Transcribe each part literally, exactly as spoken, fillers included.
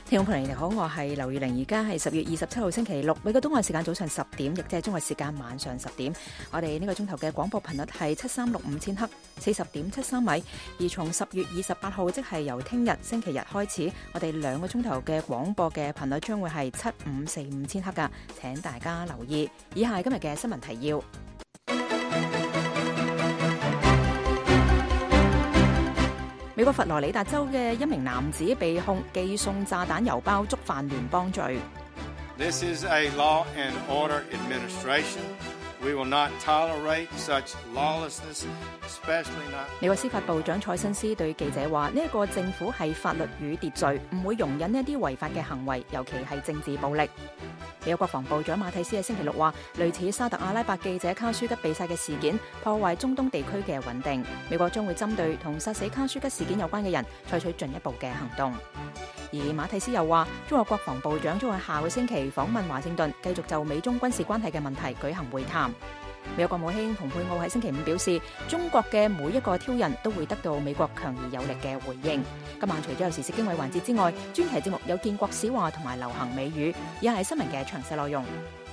聽眾朋友你好，我係劉月玲，而家係十月二十七號星期六，美國東岸時間早上十點，亦即係中國時間晚上十點。我哋呢個鐘頭嘅廣播頻率係七三六五千赫，四十點七三米。而從十月二十八號，即係由聽日星期日開始，我哋兩個鐘頭嘅廣播嘅頻率將會係七五四五千赫噶，請大家留意。以下係今日嘅新聞提要。美國佛羅里達州嘅一名男子被控寄送炸彈郵包，觸犯聯邦罪。 This is a law and order administration. We will not tolerate such lawlessness, especially not. 美國司法部長蔡新斯對記者話：呢一個政府係法律與秩序，唔會容忍一啲違法嘅行為，尤其係政治暴力。美國國防部長馬蒂斯喺星期六話，類似沙特阿拉伯記者卡舒吉被殺嘅事件破壞中東地區嘅穩定，美國將會針對同殺死卡舒吉事件有關嘅人採取進一步嘅行動。而馬蒂斯又話，中國國防部長將喺下個星期訪問華盛頓，繼續就美中軍事關係嘅問題舉行會談。美國國務卿蓬佩奧喺星期五表示，中國嘅每一個挑釁都會得到美國強而有力嘅回應。今晚除咗有時事經緯環節之外，專題節目有建國史話同埋流行美語，以下係新聞嘅詳細內容。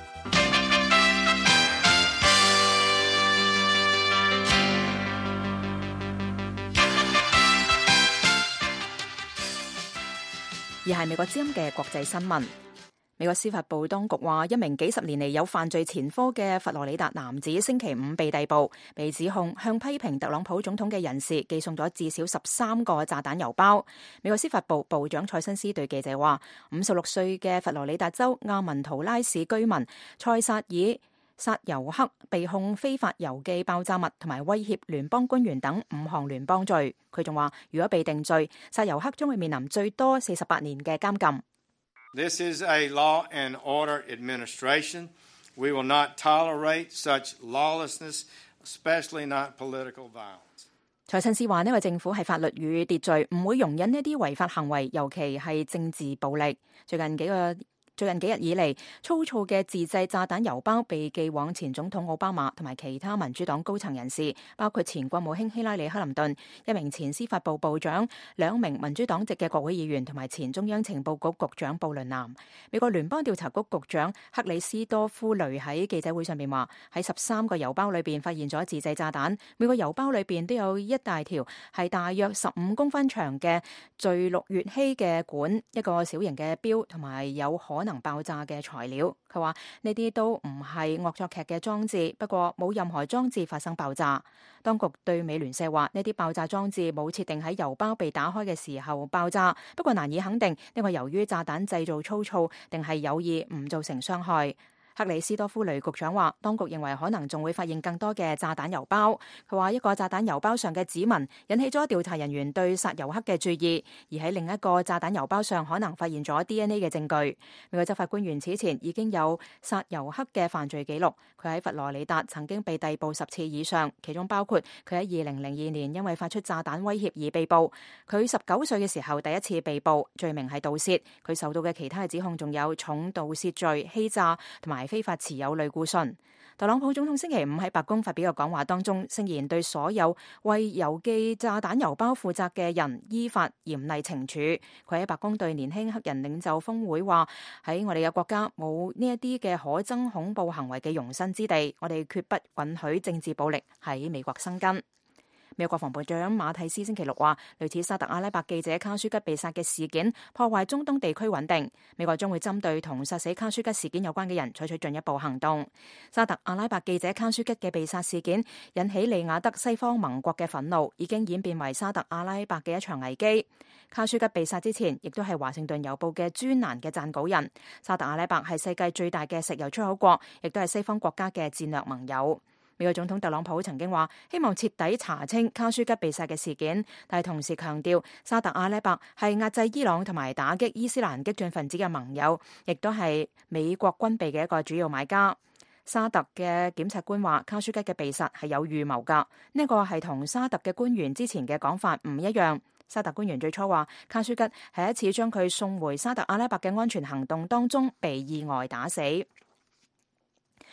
而係美國之音嘅國際新聞。美國司法部當局話，一名幾十年嚟有犯罪前科嘅佛羅里達男子星期五被逮捕，被指控向批評特朗普總統嘅人士寄送咗至少十三個炸彈郵包。美國司法部部長蔡新斯對記者話，五十六歲嘅佛羅里達州亞文圖拉市居民塞薩爾薩尤克被控非法郵寄爆炸物同埋威脅聯邦官員等五項聯邦罪。佢仲話，如果被定罪，薩尤克將會面臨最多四十八年嘅監禁。 This is a law and order administration. We will not tolerate such lawlessness, especially not political violence. 蔡新斯話，呢個政府係法律與秩序，唔會容忍呢啲違法行為，尤其係政治暴力。最近幾個最近幾日以嚟，粗糙嘅自製炸彈郵包被寄往前總統奧巴馬同埋其他民主黨高層人士，包括前國務卿希拉里克林頓、一名前司法部部長、兩名民主黨籍嘅國會議員同埋前中央情報局局長布倫南。美國聯邦調查局局長克里斯多夫雷喺記者會上面話，喺十三個郵包裏邊發現咗自製炸彈，每個郵包裏邊都有一大條係大約十五公分長嘅聚氯乙烯嘅管，一個小型嘅錶同埋有可能能爆炸嘅材料。佢話呢啲都唔係惡作劇嘅裝置，不過冇任何裝置發生爆炸。當局對美聯社話，呢啲爆炸裝置冇設定喺郵包被打開嘅時候爆炸，不過難以肯定呢個由於炸彈製造粗糙定係有意唔造成傷害。克里斯多夫雷局長話，當局認為可能仲會發現更多嘅炸彈郵包。佢話一個炸彈郵包上嘅指紋引起咗調查人員對薩尤克嘅注意，而喺另一個炸彈郵包上可能發現咗 D N A 嘅證據。美國執法官員此前已經有薩尤克嘅犯罪記錄，佢喺佛羅里達曾經被逮捕十次以上，其中包括佢喺二零零二年因為發出炸彈威脅而被捕。佢十九歲嘅時候第一次被捕，罪名係盜竊。佢受到嘅其他嘅指控仲有重盜竊罪、欺詐同埋非法持有類固醇。特朗普總統星期五喺白宮發表嘅講話當中，聲言對所有為郵寄炸彈郵包負責嘅人依法嚴厲懲處。佢喺白宮對年輕黑人領袖峰會話，喺我哋嘅國家冇呢一啲嘅可憎恐怖行為嘅容身之地，我哋決不允許政治暴力喺美國生根。美國國防部長馬蒂斯星期六話，類似沙特阿拉伯記者卡舒吉被殺嘅事件破壞中東地區穩定，美國將會針對同殺死卡舒吉事件有關嘅人採取進一步行動。沙特阿拉伯記者卡舒吉嘅被殺事件引起利雅得西方盟國嘅憤怒，已經演變為沙特阿拉伯嘅一場危機。卡舒吉被殺之前，亦都係華盛頓郵報嘅專欄嘅撰稿人。沙特阿拉伯係世界最大嘅石油出口國，亦都係西方國家嘅戰略盟友。美國總統特朗普曾經話希望徹底查清卡舒吉被殺嘅事件，但係同時強調沙特阿拉伯係壓制伊朗同埋打擊伊斯蘭激進分子嘅盟友，亦都係美國軍備嘅一個主要買家。沙特嘅檢察官話卡舒吉嘅被殺係有預謀㗎，呢個係同沙特嘅官員之前嘅講法唔一樣。沙特官員最初話卡舒吉喺一次將佢送回沙特阿拉伯嘅安全行動當中被意外打死。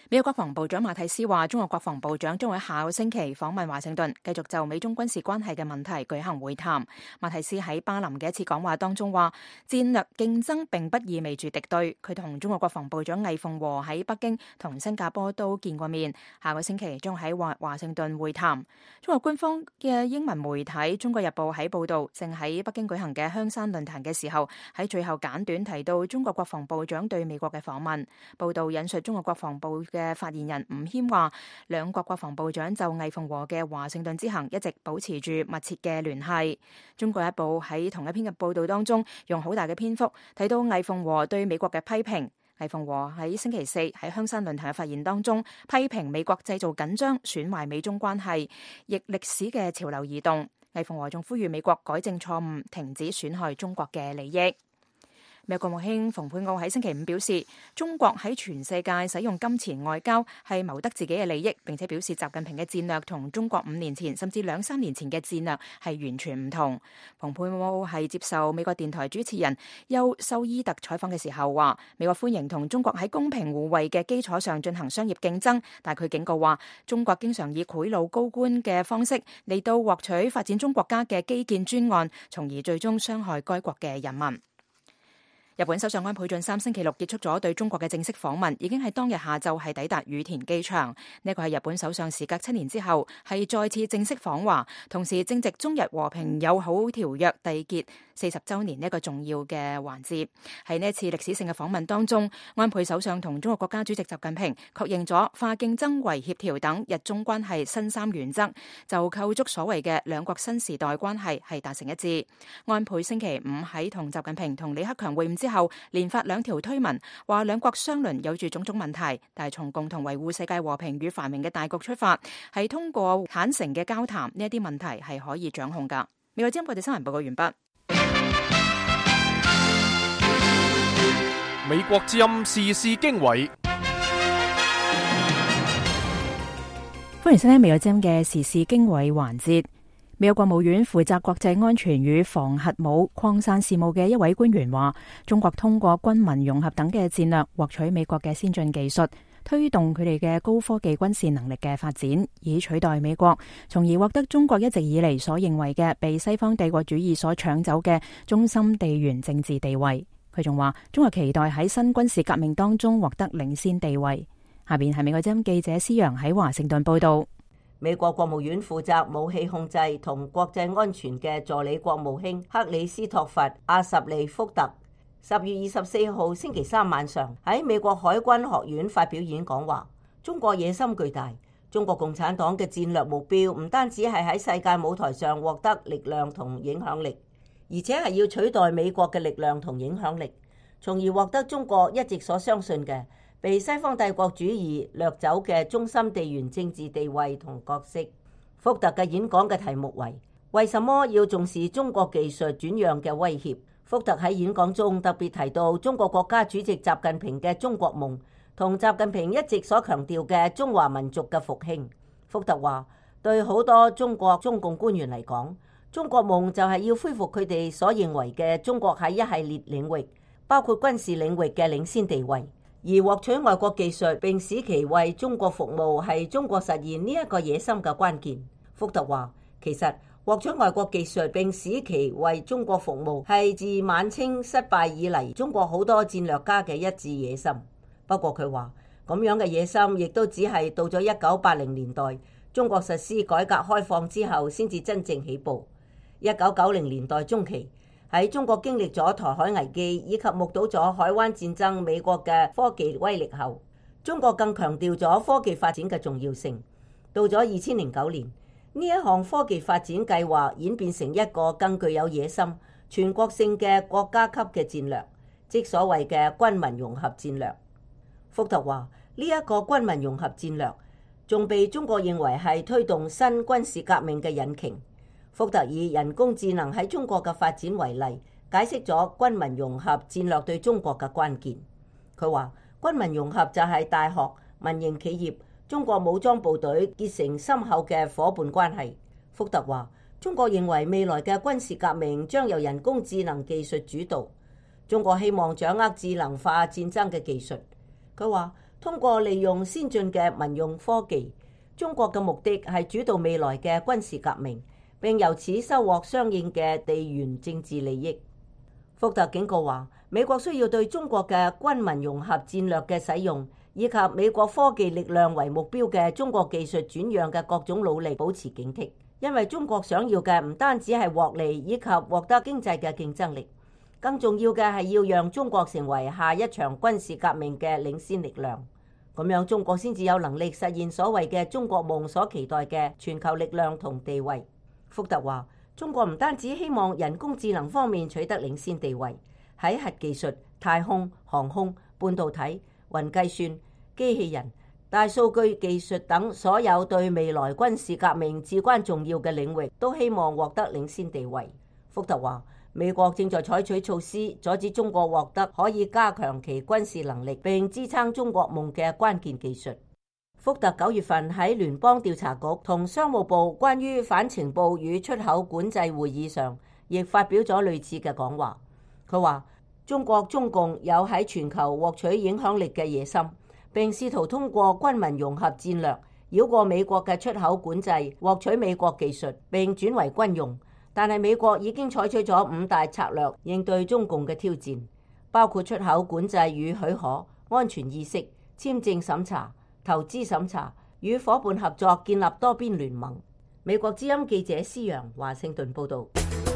美國國防部長馬蒂斯話，中國國防部長將會下個星期訪問華盛頓，繼續就美中軍事關係嘅問題舉行會談。馬蒂斯喺巴林嘅一次講話當中話，戰略競爭並不意味住敵對。佢同中國國防部長魏鳳和喺北京同新加坡都見過面，下個星期將喺華華盛頓會談。中國官方嘅英文媒體《中國日報》喺報道，正喺北京舉行嘅香山論壇嘅時候，喺最後簡短提到中國國防部長對美國嘅訪問。報道引述中國國防部嘅發言人吳謙話，兩國國防部長就魏鳳和嘅華盛頓之行一直保持住密切嘅聯繫。中國日報喺同一篇嘅報道當中，用好大嘅篇幅提到魏鳳和對美國嘅批評。魏鳳和喺星期四喺香山論壇嘅發言當中，批評美國製造緊張，損壞美中關係，逆歷史嘅潮流移動。魏鳳和仲呼籲美國改正錯誤，停止損害中國嘅利益。美國國務卿蓬佩奧喺星期五表示，中國喺全世界使用金錢外交係謀得自己嘅利益，並且表示習近平嘅戰略同中國五年前甚至兩三年前嘅戰略係完全唔同。蓬佩奧係接受美國電台主持人休修伊特採訪嘅時候話，美國歡迎同中國喺公平互惠嘅基礎上進行商業競爭，但佢警告話，中國經常以賄賂高官嘅方式嚟到獲取發展中國家嘅基建專案，從而最終傷害該國嘅人民。日本首相安倍晉三星期六結束咗對中國嘅正式訪問，已經喺當日下晝係抵達羽田機場。呢個係日本首相時隔七年之後係再次正式訪華，同時正值中日和平友好條約締結四十週年呢一個重要嘅環節。喺呢一次歷史性嘅訪問當中，安倍首相同中國國家主席習近平確認咗化競爭為協調等日中關係新三原則，就構築所謂嘅兩國新時代關係係達成一致。安倍星期五喺同習近平同李克強會晤之後，連發兩條推文，話兩國相鄰有住種種問題，但係從共同維護世界和平與繁榮嘅大局出發，係通過坦誠嘅交談，呢一啲問題係可以掌控噶。美國之音國際新聞報告完畢。 美國之音時事經緯， 歡迎收聽美國之音嘅時事經緯環節。美國國務院負責國際安全與防核武擴散事務嘅一位官員話，中國通過軍民融合等嘅戰略獲取美國嘅先進技術，推動佢哋嘅高科技軍事能力嘅發展，以取代美國，從而獲得中國一直以嚟所認為嘅被西方帝國主義所搶走嘅中心地緣政治地位。佢仲話，中國期待喺新軍事革命當中獲得領先地位。下邊係美國之音記者施洋喺華盛頓報道。 美國國務院負責武器控制同國際安全嘅助理國務卿克里斯托弗·阿什利福特，十月二十四號星期三晚上喺美國海軍學院發表演講話，中國野心巨大，中國共產黨嘅戰略目標唔單止係喺世界舞台上獲得力量同影響力，而且係要取代美國嘅力量同影響力，從而獲得中國一直所相信嘅被西方帝國主義掠走嘅中心地緣政治地位同角色。福特嘅演講嘅題目為為什麼要重視中國技術轉讓嘅威脅。福特喺演講中特別提到中國國家主席習近平嘅中國夢同習近平一直所強調嘅中華民族嘅復興。福特話，對好多中國中共官員嚟講，中國夢就係要恢復佢哋所認為嘅中國喺一系列領域，包括軍事領域嘅領先地位。而獲取外國技術並使其為中國服務係中國實現呢一個野心嘅關鍵。福特話，其實獲取外國技術並使其為中國服務係自晚清失敗以嚟中國好多戰略家嘅一致野心。不過佢話，咁樣嘅野心亦都只係到咗一九八零年代中國實施改革開放之後先至真正起步。一九九零年代中期，喺中國經歷咗台海危機以及目睹咗海灣戰爭美國嘅科技威力後，中國更強調咗科技發展嘅重要性。到咗二千零九年，呢一項科技發展計劃演變成一個更具有野心、全國性嘅國家級嘅戰略，即所謂嘅軍民融合戰略。福特話，呢一個軍民融合戰略仲被中國認為係推動新軍事革命嘅引擎。福特以人工智能喺中國嘅發展為例，解釋咗軍民融合戰略對中國嘅關鍵。佢話，軍民融合就係大學、民營企業、中國武裝部隊結成深厚嘅夥伴關係。福特話，中國認為未來嘅軍事革命將由人工智能技術主導，中國希望掌握智能化戰爭嘅技術。佢話， 通過利用先進嘅民用科技，中國嘅目的係主導未來嘅軍事革命，並由此收穫相應嘅地緣政治利益。福特警告話，美國需要對中國嘅軍民融合戰略嘅使用，以及美國科技力量為目標嘅中國技術轉讓嘅各種努力保持警惕，因為中國想要嘅唔單止係獲利以及獲得經濟嘅競爭力，更重要嘅係要讓中國成為下一場軍事革命嘅領先力量。咁樣中國先至有能力實現所謂嘅中國夢所期待嘅全球力量同地位。福特話，中國唔單止希望人工智能方面取得領先地位，喺核技術、太空、航空、半導體、雲計算、機器人、大數據技術等所有對未來軍事革命至關重要嘅領域，都希望獲得領先地位。福特話，美國正在採取措施阻止中國獲得可以加強其軍事能力並支撐中國夢嘅關鍵技術。福特九月份喺聯邦調查局同商務部關於反情報與出口管制會議上，亦發表咗類似嘅講話。佢話，中國中共有喺全球獲取影響力嘅野心，並試圖通過軍民融合戰略繞過美國嘅出口管制，獲取美國技術並轉為軍用。但係美國已經採取咗五大策略應對中共嘅挑戰，包括出口管制與許可、安全意識、簽證審查、投資審查、與夥伴合作建立多邊聯盟。美國之音記者施陽華盛頓報導。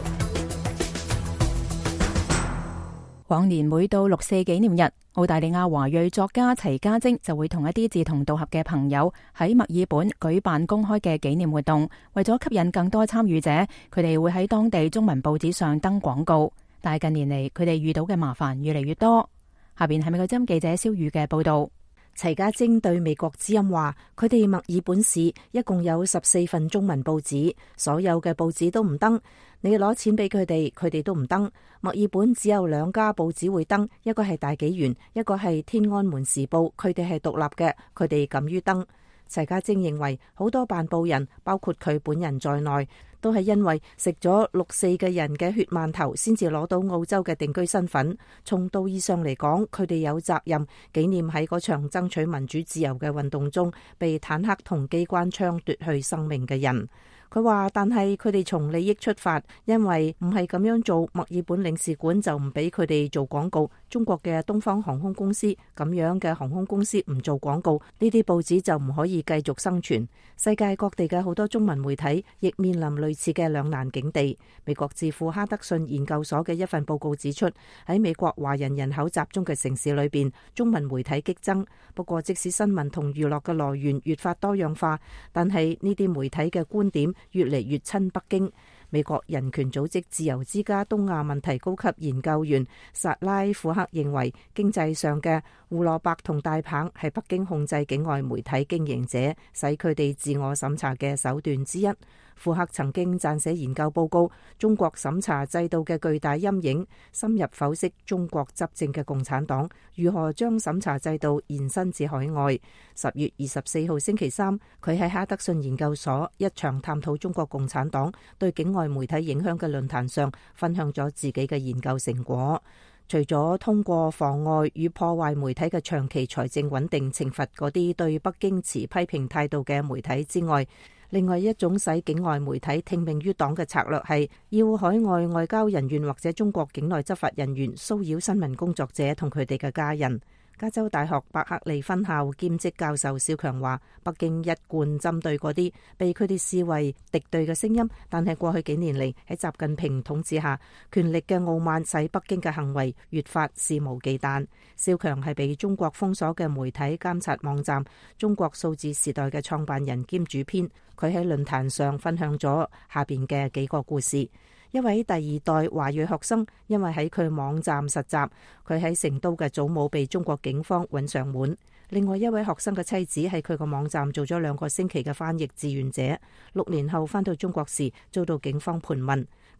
往年每到六四紀念日，澳大利亞華裔作家齊家晶就會同一啲志同道合嘅朋友喺墨爾本舉辦公開嘅紀念活動。為咗吸引更多參與者，佢哋會喺當地中文報紙上登廣告。但係近年嚟，佢哋遇到嘅麻煩越嚟越多。下邊係美國之音記者蕭宇嘅報導。 齊家晶對美國之音話，佢哋墨爾本市一共有十四份中文報紙，所有嘅報紙都唔登。你攞錢俾佢哋，佢哋都唔登。墨爾本只有兩家報紙會登，一個係大紀元，一個係天安門時報，佢哋係獨立嘅，佢哋敢於登。齊家晶認為好多辦報人，包括佢本人在內，都係因為食咗六四嘅人嘅血饅頭，先至攞到澳洲嘅定居身份。從道義上嚟講，佢哋有責任紀念喺嗰場爭取民主自由嘅運動中被坦克同機關槍奪去生命嘅人。佢話，但係佢哋從利益出發，因為唔係咁樣做，墨爾本領事館就唔俾佢哋做廣告。中國嘅東方航空公司咁樣嘅航空公司唔做廣告，呢啲報紙就唔可以繼續生存。世界各地嘅好多中文媒體亦面臨類似嘅兩難境地。美國智庫哈德遜研究所嘅一份報告指出，喺美國華人人口集中嘅城市裏邊，中文媒體激增。不過，即使新聞同娛樂嘅來源越發多樣化，但係呢啲媒體嘅觀點越嚟越親北京。美國人權組織自由之家東亞問題高級研究員薩拉庫克認為，經濟上嘅胡蘿蔔同大棒係北京控制境外媒體經營者，使佢哋自我審查嘅手段之一。庫克曾經撰寫研究報告《中國審查制度嘅巨大陰影》，深入剖析中國執政嘅共產黨如何將審查制度延伸至海外。十月二十四號星期三，佢喺哈德遜研究所一場探討中國共產黨對境外媒體影響嘅論壇上，分享咗自己嘅研究成果。除咗通過妨礙與破壞媒體嘅長期財政穩定懲罰嗰啲對北京持批評態度嘅媒體之外，另外一種使境外媒體聽命於黨嘅策略係要海外外交人員或者中國境內執法人員騷擾新聞工作者同佢哋嘅家人。加州大學伯克利分校兼職教授蕭強話，北京一貫針對嗰啲被佢哋視為敵對嘅聲音，但係過去幾年嚟喺習近平統治下，權力嘅傲慢使北京嘅行為越發肆無忌憚。蕭強係被中國封鎖嘅媒體監察網站中國數字時代嘅創辦人兼主編，佢喺論壇上分享咗下邊嘅幾個故事。一位第二代華裔學生因為喺佢網站實習，佢喺成都嘅祖母被中國警方揾上門。另外一位學生嘅妻子喺佢個網站做咗兩個星期嘅翻譯志願者，六年後翻到中國時遭到警方盤問。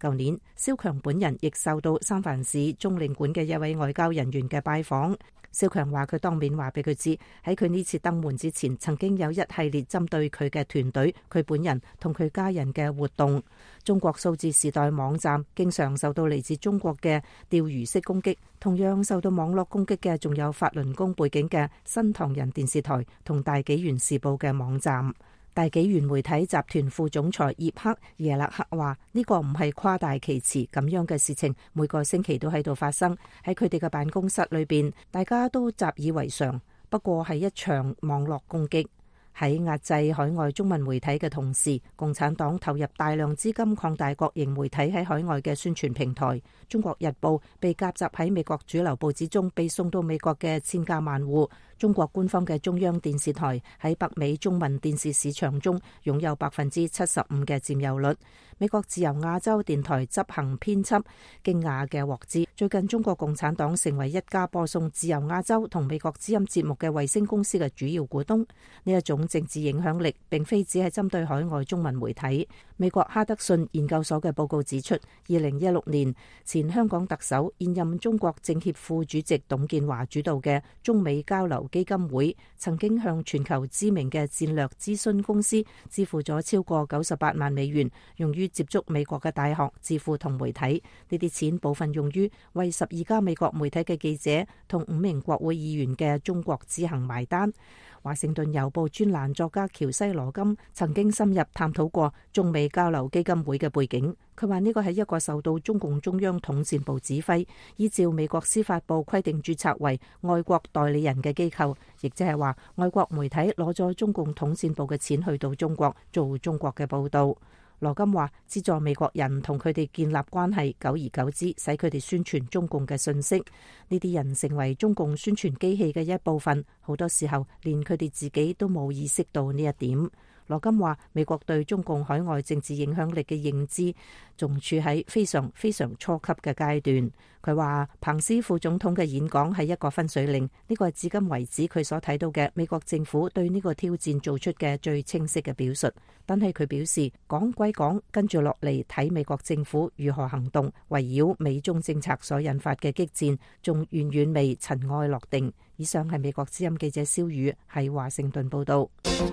舊年，蕭強本人亦受到三藩市中領館嘅一位外交人員嘅拜訪。蕭強話佢當面話俾佢知，喺佢呢次登門之前，曾經有一系列針對佢嘅團隊、佢本人同佢家人嘅活動。中國數字時代網站經常受到嚟自中國嘅釣魚式攻擊，同樣受到網絡攻擊嘅仲有法輪功背景嘅新唐人電視台同大紀元時報嘅網站。大紀元媒體集團副總裁葉克耶勒克話：呢個唔係誇大其詞，咁樣嘅事情每個星期都喺度發生，喺佢哋嘅辦公室裏邊，大家都習以為常。不過係一場網絡攻擊。喺壓制海外中文媒體嘅同時，共產黨投入大量資金擴大國營媒體喺海外嘅宣傳平台。中國日報被夾雜喺美國主流報紙中，被送到美國嘅千家萬戶。中國官方嘅中央電視台喺北美中文電視市場中擁有百分之七十五嘅佔有率。美國自由亞洲電台執行編輯驚訝嘅獲知，最近中國共產黨成為一家播送自由亞洲同美國之音節目嘅衛星公司嘅主要股東。呢一種政治影響力並非只係針對海外中文媒體。美國哈德遜研究所嘅報告指出，二零一六年前香港特首、現任中國政協副主席董建華主導嘅中美交流基金會曾經向全球知名嘅戰略諮詢公司支付咗超過九十八萬美元，用於接觸美國嘅大學、智庫同媒體。呢啲錢部分用於為十二家美國媒體嘅記者同五名國會議員嘅中國之行埋單。華盛頓郵報專欄作家喬西羅金曾經深入探討過中美交流基金會嘅背景。佢話呢個係一個受到中共中央統戰部指揮，依照美國司法部規定註冊為外國代理人嘅機構，亦即係話外國媒體攞咗中共統戰部嘅錢去到中國做中國嘅報道。羅金話：資助美國人同佢哋建立關係，久而久之，使佢哋宣傳中共嘅信息。呢啲人成為中共宣傳機器嘅一部分，好多時候連佢哋自己都冇意識到呢一點。羅金話：美國對中共海外政治影響力嘅認知仲處喺非常非常初級嘅階段。佢話彭斯副總統嘅演講係一個分水嶺，呢個係至今為止佢所睇到嘅美國政府對呢個挑戰做出嘅最清晰嘅表述。但係佢表示，講歸講，跟住落嚟睇美國政府如何行動，圍繞美中政策所引發嘅激戰，仲遠遠未塵埃落定。以上係美國之音記者蕭宇喺華盛頓報道。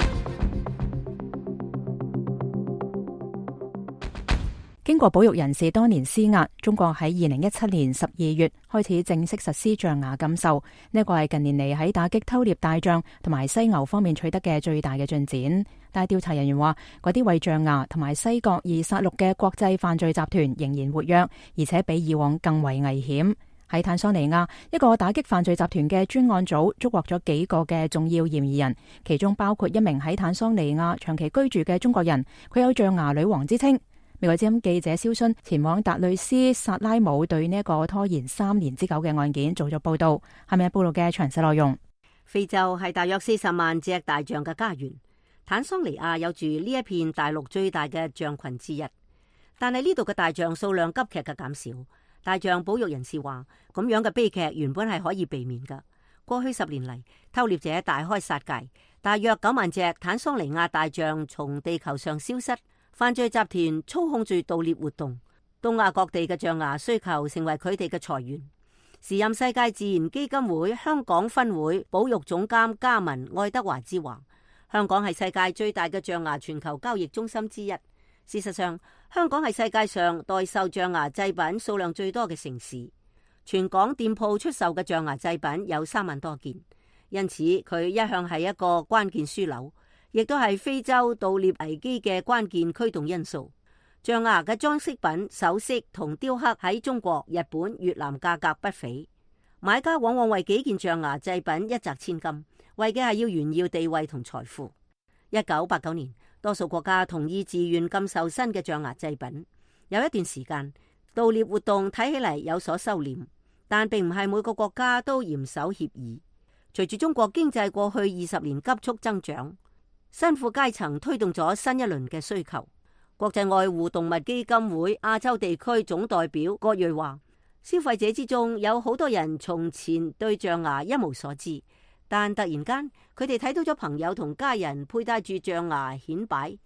經過保育人士多年施壓，中國喺二零一七年十二月開始正式實施象牙禁售。呢一個係近年嚟喺打擊偷獵大象同埋犀牛方面取得嘅最大嘅進展。但係調查人員話，嗰啲為象牙同埋西角而殺戮嘅國際犯罪集團仍然活躍，而且比以往更為危險。喺坦桑尼亞，一個打擊犯罪集團嘅專案組捉獲咗幾個嘅重要嫌疑人，其中包括一名喺坦桑尼亞長期居住嘅中國人，佢有象牙女王之稱。美國之音記者蕭勳前往達累斯薩拉姆，對呢一個拖延三年之久嘅案件做咗報道。下面係報道嘅詳細內容。 非洲係大約四十萬隻大象嘅家園，坦桑尼亞有住呢一片大陸最大嘅象群之一，但係呢度嘅大象數量急劇嘅減少。大象保育人士話，咁樣嘅悲劇原本係可以避免㗎。過去十年嚟，偷獵者大開殺戒，大約九萬隻坦桑尼亞大象從地球上消失。犯罪集團操控住盜獵活動，東亞各地嘅象牙需求成為佢哋嘅財源。時任世界自然基金會香港分會保育總監加文愛德華之話，香港係世界最大嘅象牙全球交易中心之一。事實上，香港係世界上代售象牙製品數量最多嘅城市，全港店鋪出售嘅象牙製品有三萬多件，因此佢一向係一個關鍵樞紐，亦都係非洲盜獵危機嘅關鍵驅動因素。象牙嘅裝飾品、首飾同雕刻喺中國、日本、越南價格不菲，買家往往為幾件象牙製品一擲千金，為嘅係要炫耀地位同財富。一九八九年，多數國家同意自願禁售新嘅象牙製品。有一段時間，盜獵活動睇起嚟有所收斂，但並唔係每個國家都嚴守協議。隨住中國經濟過去二十年急速增長，新富階層推動咗新一輪嘅需求。國際愛護動物基金會亞洲地區總代表郭瑞話，消費者之中有好多人從前對象牙一無所知，但突然間佢哋睇到咗朋友同家人佩戴住象牙顯擺，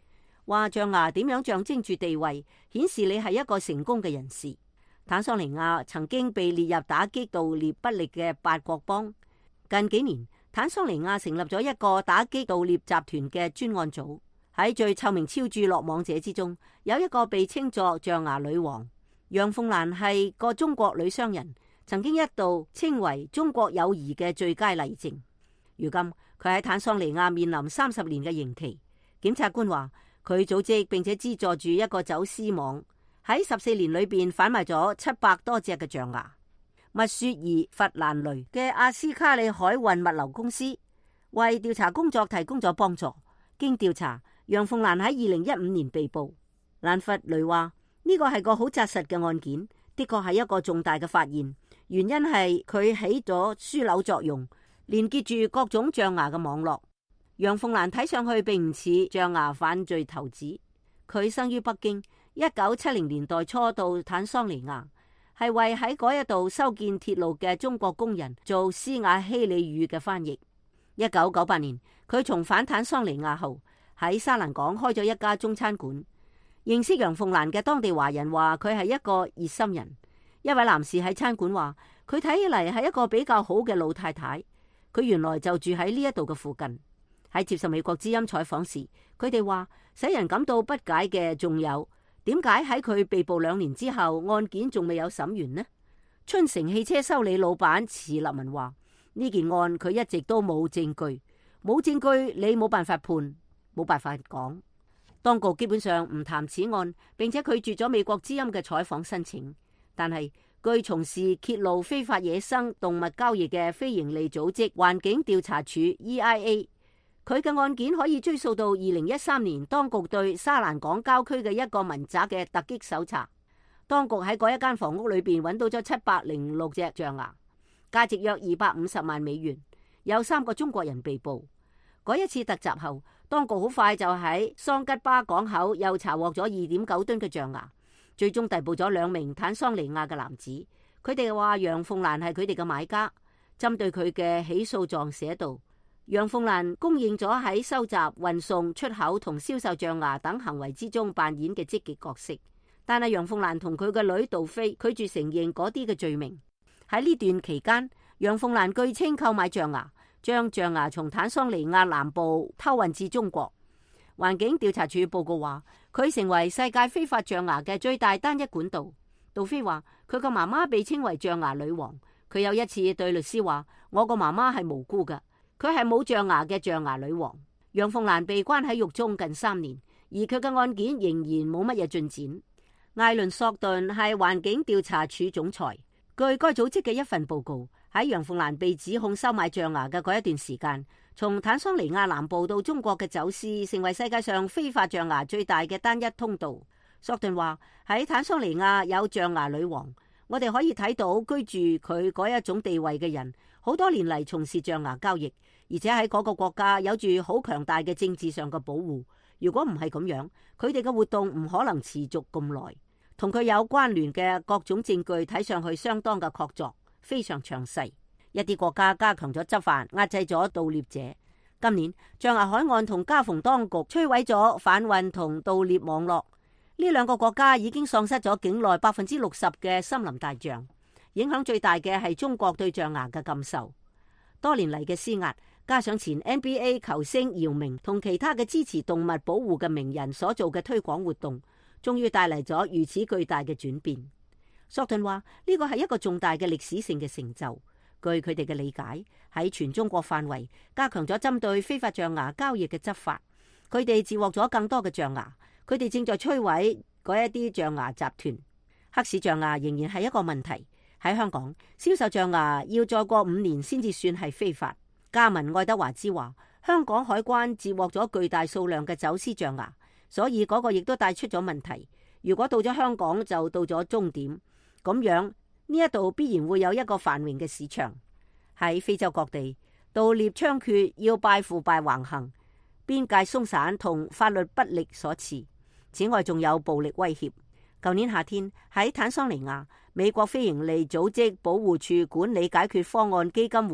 話象牙點樣象徵住地位，顯示你係一個成功嘅人士。坦桑尼亞曾經被列入打擊盜獵不力嘅八國邦。近幾年，坦桑尼亞成立咗一個打擊盜獵集團嘅專案組。喺最臭名昭著落網者之中，有一個被稱作象牙女王。楊鳳蘭係個中國女商人，曾經一度稱為中國友誼嘅最佳例證。如今佢喺坦桑尼亞面臨三十年嘅刑期。檢察官話佢組織並且資助住一個走私網，喺十四年裏邊販賣咗七百多隻嘅象牙。密雪兒弗蘭雷嘅阿斯卡里海運物流公司為調查工作提供咗幫助。經調查，楊鳳蘭喺二零一五年被捕。蘭弗雷話呢個係個好紮實嘅案件，的確係一個重大嘅發現。原因係佢起咗樞紐作用，連結住各種象牙嘅網絡。楊鳳蘭睇上去並唔似象牙犯罪頭子。佢生於北京，一九七零年代初到坦桑尼亞，係為喺嗰一度修建鐵路嘅中國工人做斯瓦希里語嘅翻譯。一九九八年，佢重返坦桑尼亞後，喺沙蘭港開咗一家中餐館。認識楊鳳蘭嘅當地華人話佢係一個熱心人。一位男士喺餐館話佢睇起嚟係一個比較好嘅老太太。佢原來就住喺呢一度嘅附近。喺接受美國之音採訪時，佢哋話使人感到不解嘅仲有點解喺佢被捕兩年之後，案件仲未有審完呢？春城汽車修理老闆池立文話呢件案佢一直都冇證據，冇證據你冇辦法判，冇辦法講。當局基本上唔談此案，並且拒絕咗美國之音嘅採訪申請。但係據從事揭露非法野生動物交易嘅非營利組織環境調查署 E I A， 佢嘅案件可以追溯到二零一三年，當局對沙蘭港郊區嘅一個民宅嘅突擊搜查。當局喺嗰一間房屋裏邊揾到咗七百零六隻象牙，價值約二百五十萬美元。有三個中國人被捕。嗰一次突襲後，當局好快就喺桑吉巴港口又查獲咗二點九噸嘅象牙，最終逮捕咗兩名坦桑尼亞嘅男子。佢哋話楊鳳蘭係佢哋嘅買家。針對佢嘅起訴狀寫道，楊鳳蘭公認咗喺收集、運送、出口同銷售象牙等行為之中扮演嘅積極角色。但係楊鳳蘭同佢嘅女杜飛拒絕承認嗰啲嘅罪名。喺呢段期間，楊鳳蘭據稱購買象牙，將象牙從坦桑尼亞南部偷運至中國。環境調查處報告話，佢成為世界非法象牙嘅最大單一管道。杜飛話，佢個媽媽被稱為象牙女王。佢有一次對律師話，我個媽媽係無辜㗎，佢係冇象牙嘅象牙女王。楊鳳蘭被關喺獄中近三年，而佢嘅案件仍然冇乜嘢進展。艾倫索頓係環境調查處總裁。據該組織嘅一份報告，喺楊鳳蘭被指控收買象牙嘅嗰一段時間，從坦桑尼亞南部到中國嘅走私成為世界上非法象牙最大嘅單一通道。索頓話，喺坦桑尼亞有象牙女王，我哋可以睇到居住佢嗰一種地位嘅人好多年嚟從事象牙交易，而且喺嗰個國家有住好強大嘅政治上嘅保護。如果唔係咁樣，佢哋嘅活動唔可能持續咁耐。同佢有關聯嘅各種證據睇上去相當嘅確鑿，非常詳細。一啲國家加強咗執法，壓制咗盜獵者。今年象牙海岸同加蓬當局摧毀咗販運同盜獵網絡。呢兩個國家已經喪失咗境內百分之六十嘅森林大象。影響最大嘅係中國對象牙嘅禁售。多年嚟嘅施壓，加上前 N B A 球星姚明同其他嘅支持動物保護嘅名人所做嘅推廣活動，終於帶嚟咗如此巨大嘅轉變。索頓話呢個係一個重大嘅歷史性嘅成就。據佢哋嘅理解，喺全中國範圍加強咗針對非法象牙交易嘅執法。佢哋截獲咗更多嘅象牙，佢哋正在摧毀嗰一啲象牙集團。黑市象牙仍然係一個問題。喺香港銷售象牙要再過五年先至算係非法。加文愛德華茲話，香港海關截獲咗巨大數量嘅走私象牙，所以嗰個亦都帶出咗問題。如果到咗香港就到咗終點，咁樣呢一度必然會有一個繁榮嘅市場。喺非洲各地盜獵猖獗，要拜腐敗橫行，邊界鬆散同法律不力所賜。此外仲有暴力威脅。舊年夏天喺坦桑尼亞，美國非營利組織保護處管理解決方案基金會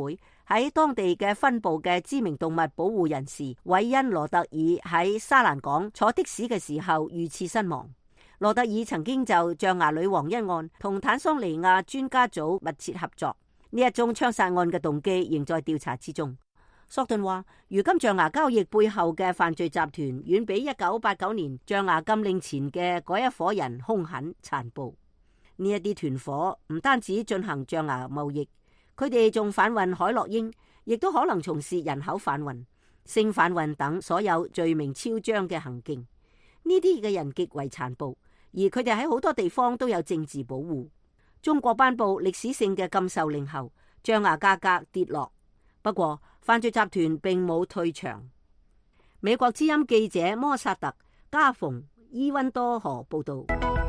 喺當地嘅分部嘅知名動物保護人士韋恩羅特爾喺沙蘭港坐的士嘅時候遇刺身亡。羅特爾曾經就象牙女王一案同坦桑尼亞專家組密切合作。呢一宗槍殺案嘅動機仍在調查之中。索頓話，如今象牙交易背後嘅犯罪集團遠比一九八九年象牙禁令前嘅嗰一伙人兇狠殘暴。呢一啲團伙唔單止進行象牙貿易，佢哋仲販運海洛因，亦都可能從事人口販運、性販運等所有罪名昭彰嘅行徑。呢啲嘅人極為殘暴，而佢哋喺好多地方都有政治保護。中國頒布歷史性嘅禁售令後，象牙價格跌落。不過犯罪集團並冇退場。美國之音記者摩薩特加蓬伊溫多河報道。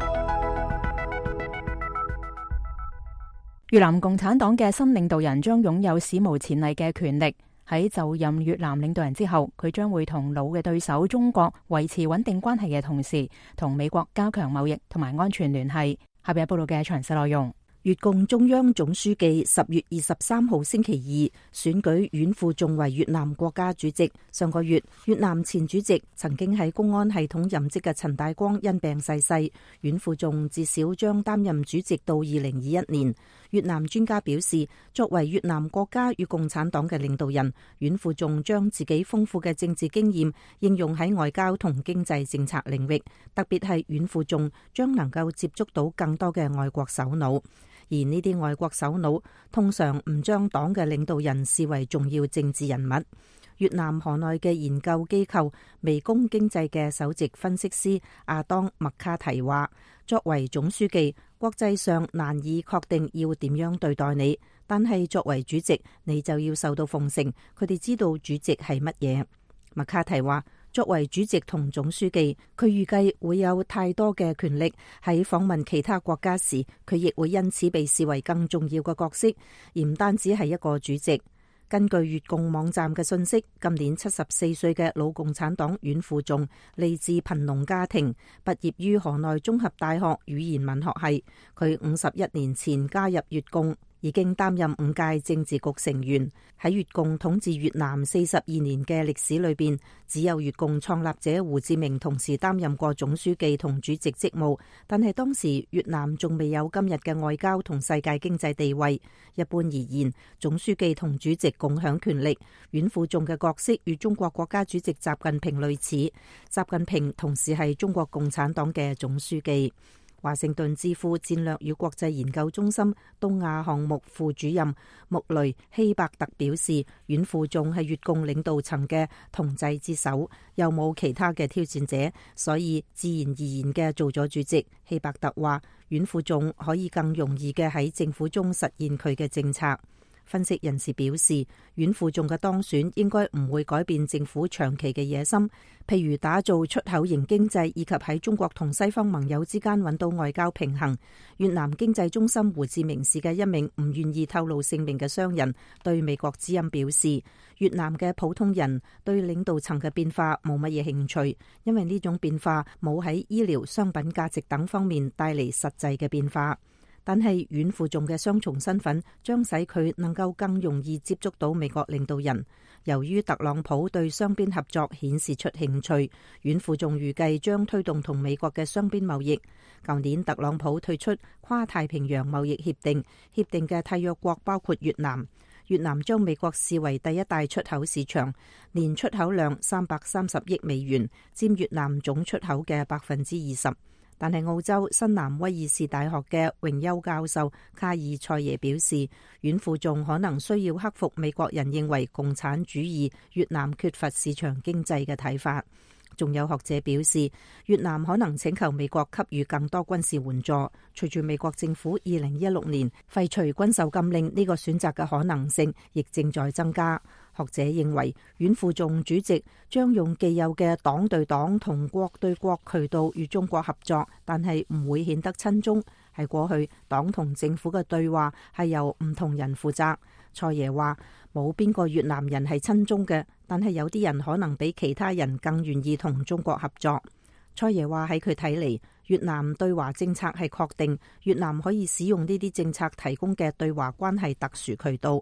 越南共產黨嘅新領導人將擁有史無前例嘅權力。喺就任越南領導人之後，佢將會同老嘅對手中國維持穩定關係嘅同時，同美國加強貿易同埋安全聯繫。下邊報道嘅詳細內容。 越共中央總書記十月二十三號星期二選舉阮富仲為越南國家主席。上個月，越南前主席曾經喺公安系統任職嘅陳大光因病逝世，阮富仲至少將擔任主席到二零二一年。越南專家表示，作為越南國家與共產黨嘅領導人，阮富仲將自己豐富嘅政治經驗應用喺外交同經濟政策領域，特別係阮富仲將能夠接觸到更多嘅外國首腦。而呢啲外國首腦通常唔將黨嘅領導人視為重要政治人物。越南河內嘅研究機構微工經濟嘅首席分析師阿當麥卡提話，作為總書記，國際上難以確定要點樣對待你，但係作為主席，你就要受到奉承。佢哋知道主席係乜嘢。麥卡提話，作為主席同總書記，佢預計會有太多嘅權力。喺訪問其他國家時，佢亦會因此被視為更重要嘅角色，而唔單止係一個主席。根據越共網站嘅信息，今年七十四歲嘅老共產黨阮富仲嚟自貧農家庭，畢業於河內綜合大學語言文學系。佢五十一年前加入越共，已經擔任五屆政治局成員。喺越共統治越南四十二年嘅歷史裏邊，只有越共創立者胡志明同時擔任過總書記同主席職務，但係當時越南仲未有今日嘅外交同世界經濟地位。一般而言，總書記同主席共享權力。阮富仲嘅角色與中國國家主席習近平類似，習近平同時係中國共產黨嘅總書記。華盛頓智庫戰略與國際研究中心東亞項目副主任穆雷希伯特表示，阮富仲係越共領導層嘅銅製之首，又冇其他嘅挑戰者，所以自然而然嘅做咗主席。希伯特話，阮富仲可以更容易嘅喺政府中實現佢嘅政策。分析人士表示，阮富仲嘅當選應該唔會改變政府長期嘅野心，譬如打造出口型經濟，以及喺中國同西方盟友之間揾到外交平衡。越南經濟中心胡志明市嘅一名唔願意透露姓名嘅商人對美國之音表示，越南嘅普通人對領導層嘅變化冇乜嘢興趣，因為呢種變化冇喺醫療、商品價值等方面帶嚟實際嘅變化。但係阮富仲嘅雙重身份將使佢能夠更容易接觸到美國領導人。由於特朗普對雙邊合作顯示出興趣，阮富仲預計將推動同美國嘅雙邊貿易。舊年特朗普退出跨太平洋貿易協定，協定嘅締約國包括越南。越南將美國視為第一大出口市場，年出口量三百三十億美元，佔越南總出口嘅百分之二十。但係澳洲新南威爾士大學嘅榮休教授卡爾塞耶表示，阮富仲可能需要克服美國人認為共產主義越南缺乏市場經濟嘅睇法。仲有學者表示，越南可能請求美國給予更多軍事援助。隨住美國政府二零一六年廢除軍售禁令，呢個選擇嘅可能性亦正在增加。學者認為，阮富仲主席將用既有嘅黨對黨同國對國渠道與中國合作，但係唔會顯得親中。喺過去，黨同政府嘅對話係由唔同人負責。蔡爺話，冇邊個越南人係親中嘅，但係有啲人可能比其他人更願意同中國合作。蔡爺話，喺佢睇嚟，越南對華政策係確定，越南可以使用呢啲政策提供嘅對華關係特殊渠道。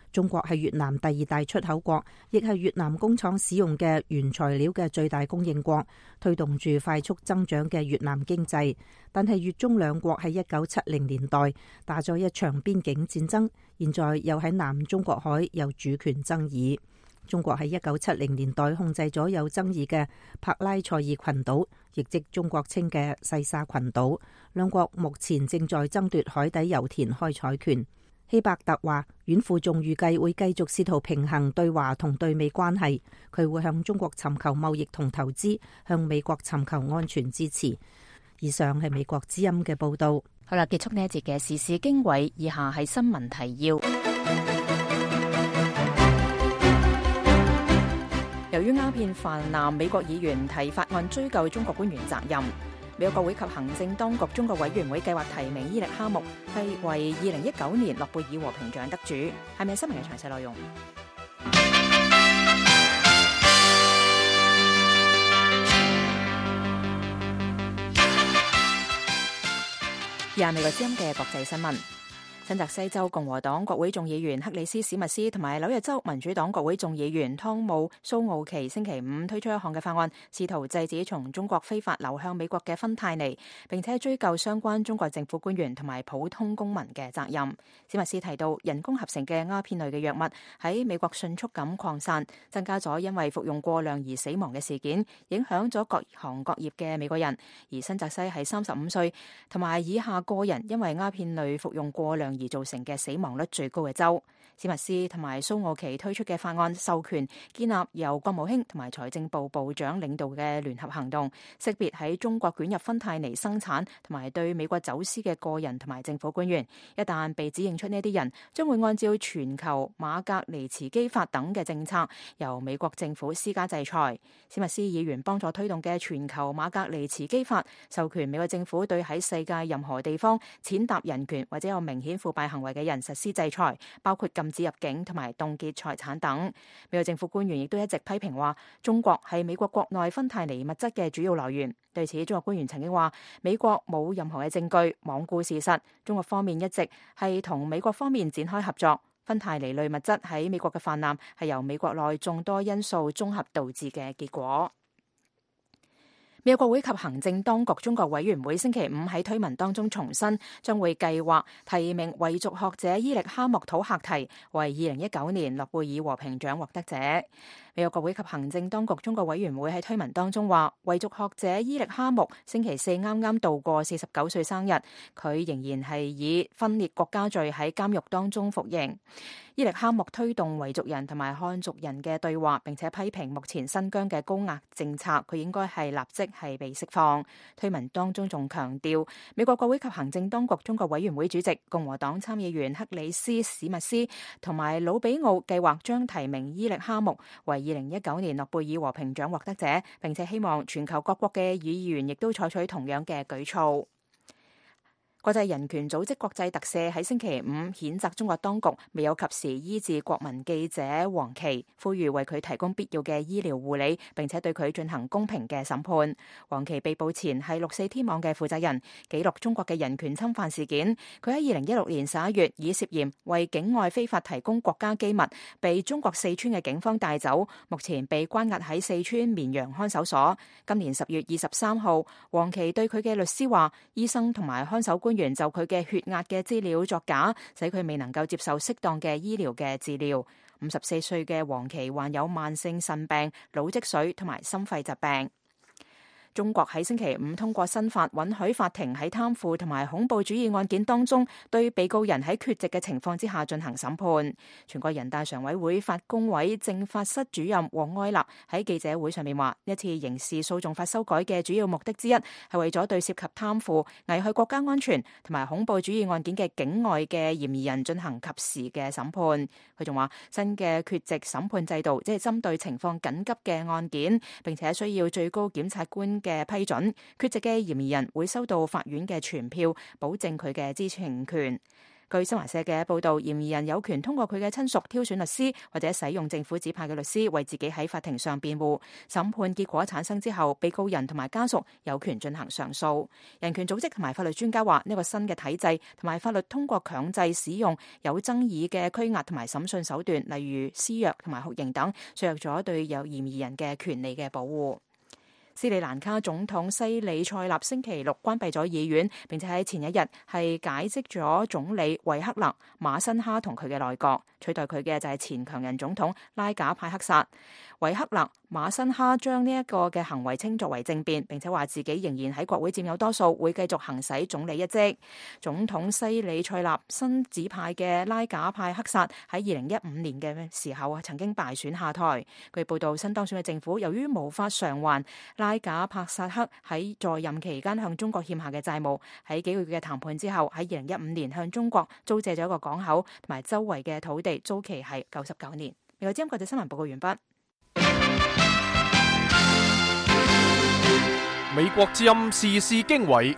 中國係越南第二大出口國，亦係越南工廠使用嘅原材料嘅最大供應國，推動住快速增長嘅越南經濟。但係越中兩國喺一九七零年代打咗一場邊境戰爭，現在又喺南中國海有主權爭議。中國喺一九七零年代控制咗有爭議嘅帕拉塞爾群島，亦即中國稱嘅細沙群島。兩國目前正在爭奪海底油田開採權。希伯特話，阮富仲預計會繼續試圖平衡對華同對美關係，佢會向中國尋求貿易同投資，向美國尋求安全支持。以上係美國之音嘅報道。 好啦，結束呢一節嘅時事經緯，以下係新聞提要。由於鴉片泛濫，美國議員提法案追究中國官員責任。美國國會及行政當局中國委員會計劃提名伊力哈木係為二零一九年諾貝爾和平獎得主。係咪新聞嘅詳細內容？以下美國之音嘅國際新聞。新澤西州共和黨國會眾議員克里斯史密斯同埋紐約州民主黨國會眾議員湯姆蘇奧奇星期五推出一項嘅法案，試圖制止從中國非法流向美國嘅芬太尼，並且追究相關中國政府官員同埋普通公民嘅責任。史密斯提到，人工合成嘅鴉片類嘅藥物喺美國迅速咁擴散，增加咗因為服用過量而死亡嘅事件，影響咗各行各業嘅美國人。而新澤西係三十五歲同埋以下個人因為鴉片類服用過量而造成嘅死亡率最高嘅州。史密斯同埋蘇奧奇推出嘅法案授權建立由國務卿同埋財政部部長領導嘅聯合行動，識別喺中國捲入芬太尼生產同埋對美國走私嘅個人同埋政府官員。一旦被指認出呢啲人，將會按照全球馬格尼茨基法等嘅政策，由美國政府施加制裁。史密斯議員幫助推動嘅全球馬格尼茨基法，授權美國政府對喺世界任何地方踐踏人權或者有明顯腐敗行為嘅人實施制裁，包括禁止入境同埋凍結財產等。美國政府官員亦都一直批評話，中國係美國國內芬太尼物質嘅主要來源。對此，中國官員曾經話，美國冇任何嘅證據罔顧事實，中國方面一直係同美國方面展開合作。芬太尼類物質喺美國嘅泛濫係由美國內眾多因素綜合導致嘅結果。美國國會及行政當局中國委員會星期五喺推文當中重申，將會計劃提名維族學者伊力哈木土赫提為二零一九年諾貝爾和平獎獲得者。美國國會及行政當局中國委員會喺推文當中話，維族學者伊力哈木星期四啱啱度過四十九歲生日，佢仍然係以分裂國家罪喺監獄當中服刑。伊力哈木推動維族人同埋漢族人嘅對話，並且批評目前新疆嘅高壓政策，佢應該係立即係被釋放。推文當中仲強調，美國國會及行政當局中國委員會主席共和黨參議員克里斯史密斯同埋魯比奧計劃將提名伊力哈木為二零一九年諾貝爾和平獎獲得者，並且希望全球各國嘅議員亦都採取同樣嘅舉措。國際人權組織國際特赦喺星期五譴責中國當局未有及時醫治國民記者黃琦，呼籲為佢提供必要嘅醫療護理，並且對佢進行公平嘅審判。黃琦被捕前係六四天網嘅負責人，記錄中國嘅人權侵犯事件。佢喺二零一六年十一月以涉嫌為境外非法提供國家機密，被中國四川嘅警方帶走，目前被關押喺四川綿陽看守所。今年十月二十三號，黃琦對佢嘅律師話，醫生同埋看守官官員就佢嘅血壓嘅資料作假，使佢未能夠接受適當嘅醫療嘅治療。五十四歲嘅黃琦患有慢性腎病、腦積水同埋心肺疾病。中國喺星期五通過新法，允許法庭喺貪腐同埋恐怖主義案件當中，對被告人喺缺席嘅情況之下進行審判。全國人大常委會法工委政法室主任王愛立喺記者會上面話，一次刑事訴訟法修改嘅主要目的之一係為咗對涉及貪腐、危害國家安全同埋恐怖主義案件嘅境外嘅嫌疑人進行及時嘅審判。佢仲話，新嘅缺席審判制度即係針對情況緊急嘅案件，並且需要最高檢察官嘅批准，缺席嘅嫌疑人會收到法院嘅傳票，保證佢嘅知情權。 據新華社嘅報導，嫌疑人有權通過佢嘅親屬挑選律師，或者使用政府指派嘅律師為自己喺法庭上辯護。審判結果產生之後，被告人同埋家屬有權進行上訴。人權組織同埋法律專家話，呢個新嘅體制同埋法律通過強制使用有爭議嘅拘押同埋審訊手段，例如施虐同埋酷刑等，削弱咗對有嫌疑人嘅權利嘅保護。斯里蘭卡總統西里塞納星期六關閉咗議院，並且喺前一日係解職咗總理維克勒馬辛哈同佢嘅內閣，取代佢嘅就係前強人總統拉賈派克薩。維克勒馬辛哈將呢一個嘅行為稱作為政變，並且話自己仍然喺國會佔有多數，會繼續行使總理一職。總統西里塞納新指派嘅拉賈派克薩喺二零一五年嘅時候曾經敗選下台。據報道，新當選嘅政府由於無法償還拉賈帕薩克喺在，在任期間向中國欠下嘅債務，喺幾個月嘅談判之後，喺二零一五年向中國租借咗一個港口同埋周圍嘅土地，租期係九十九年。美國之音國際新聞報告完畢。 美國之音時事經緯，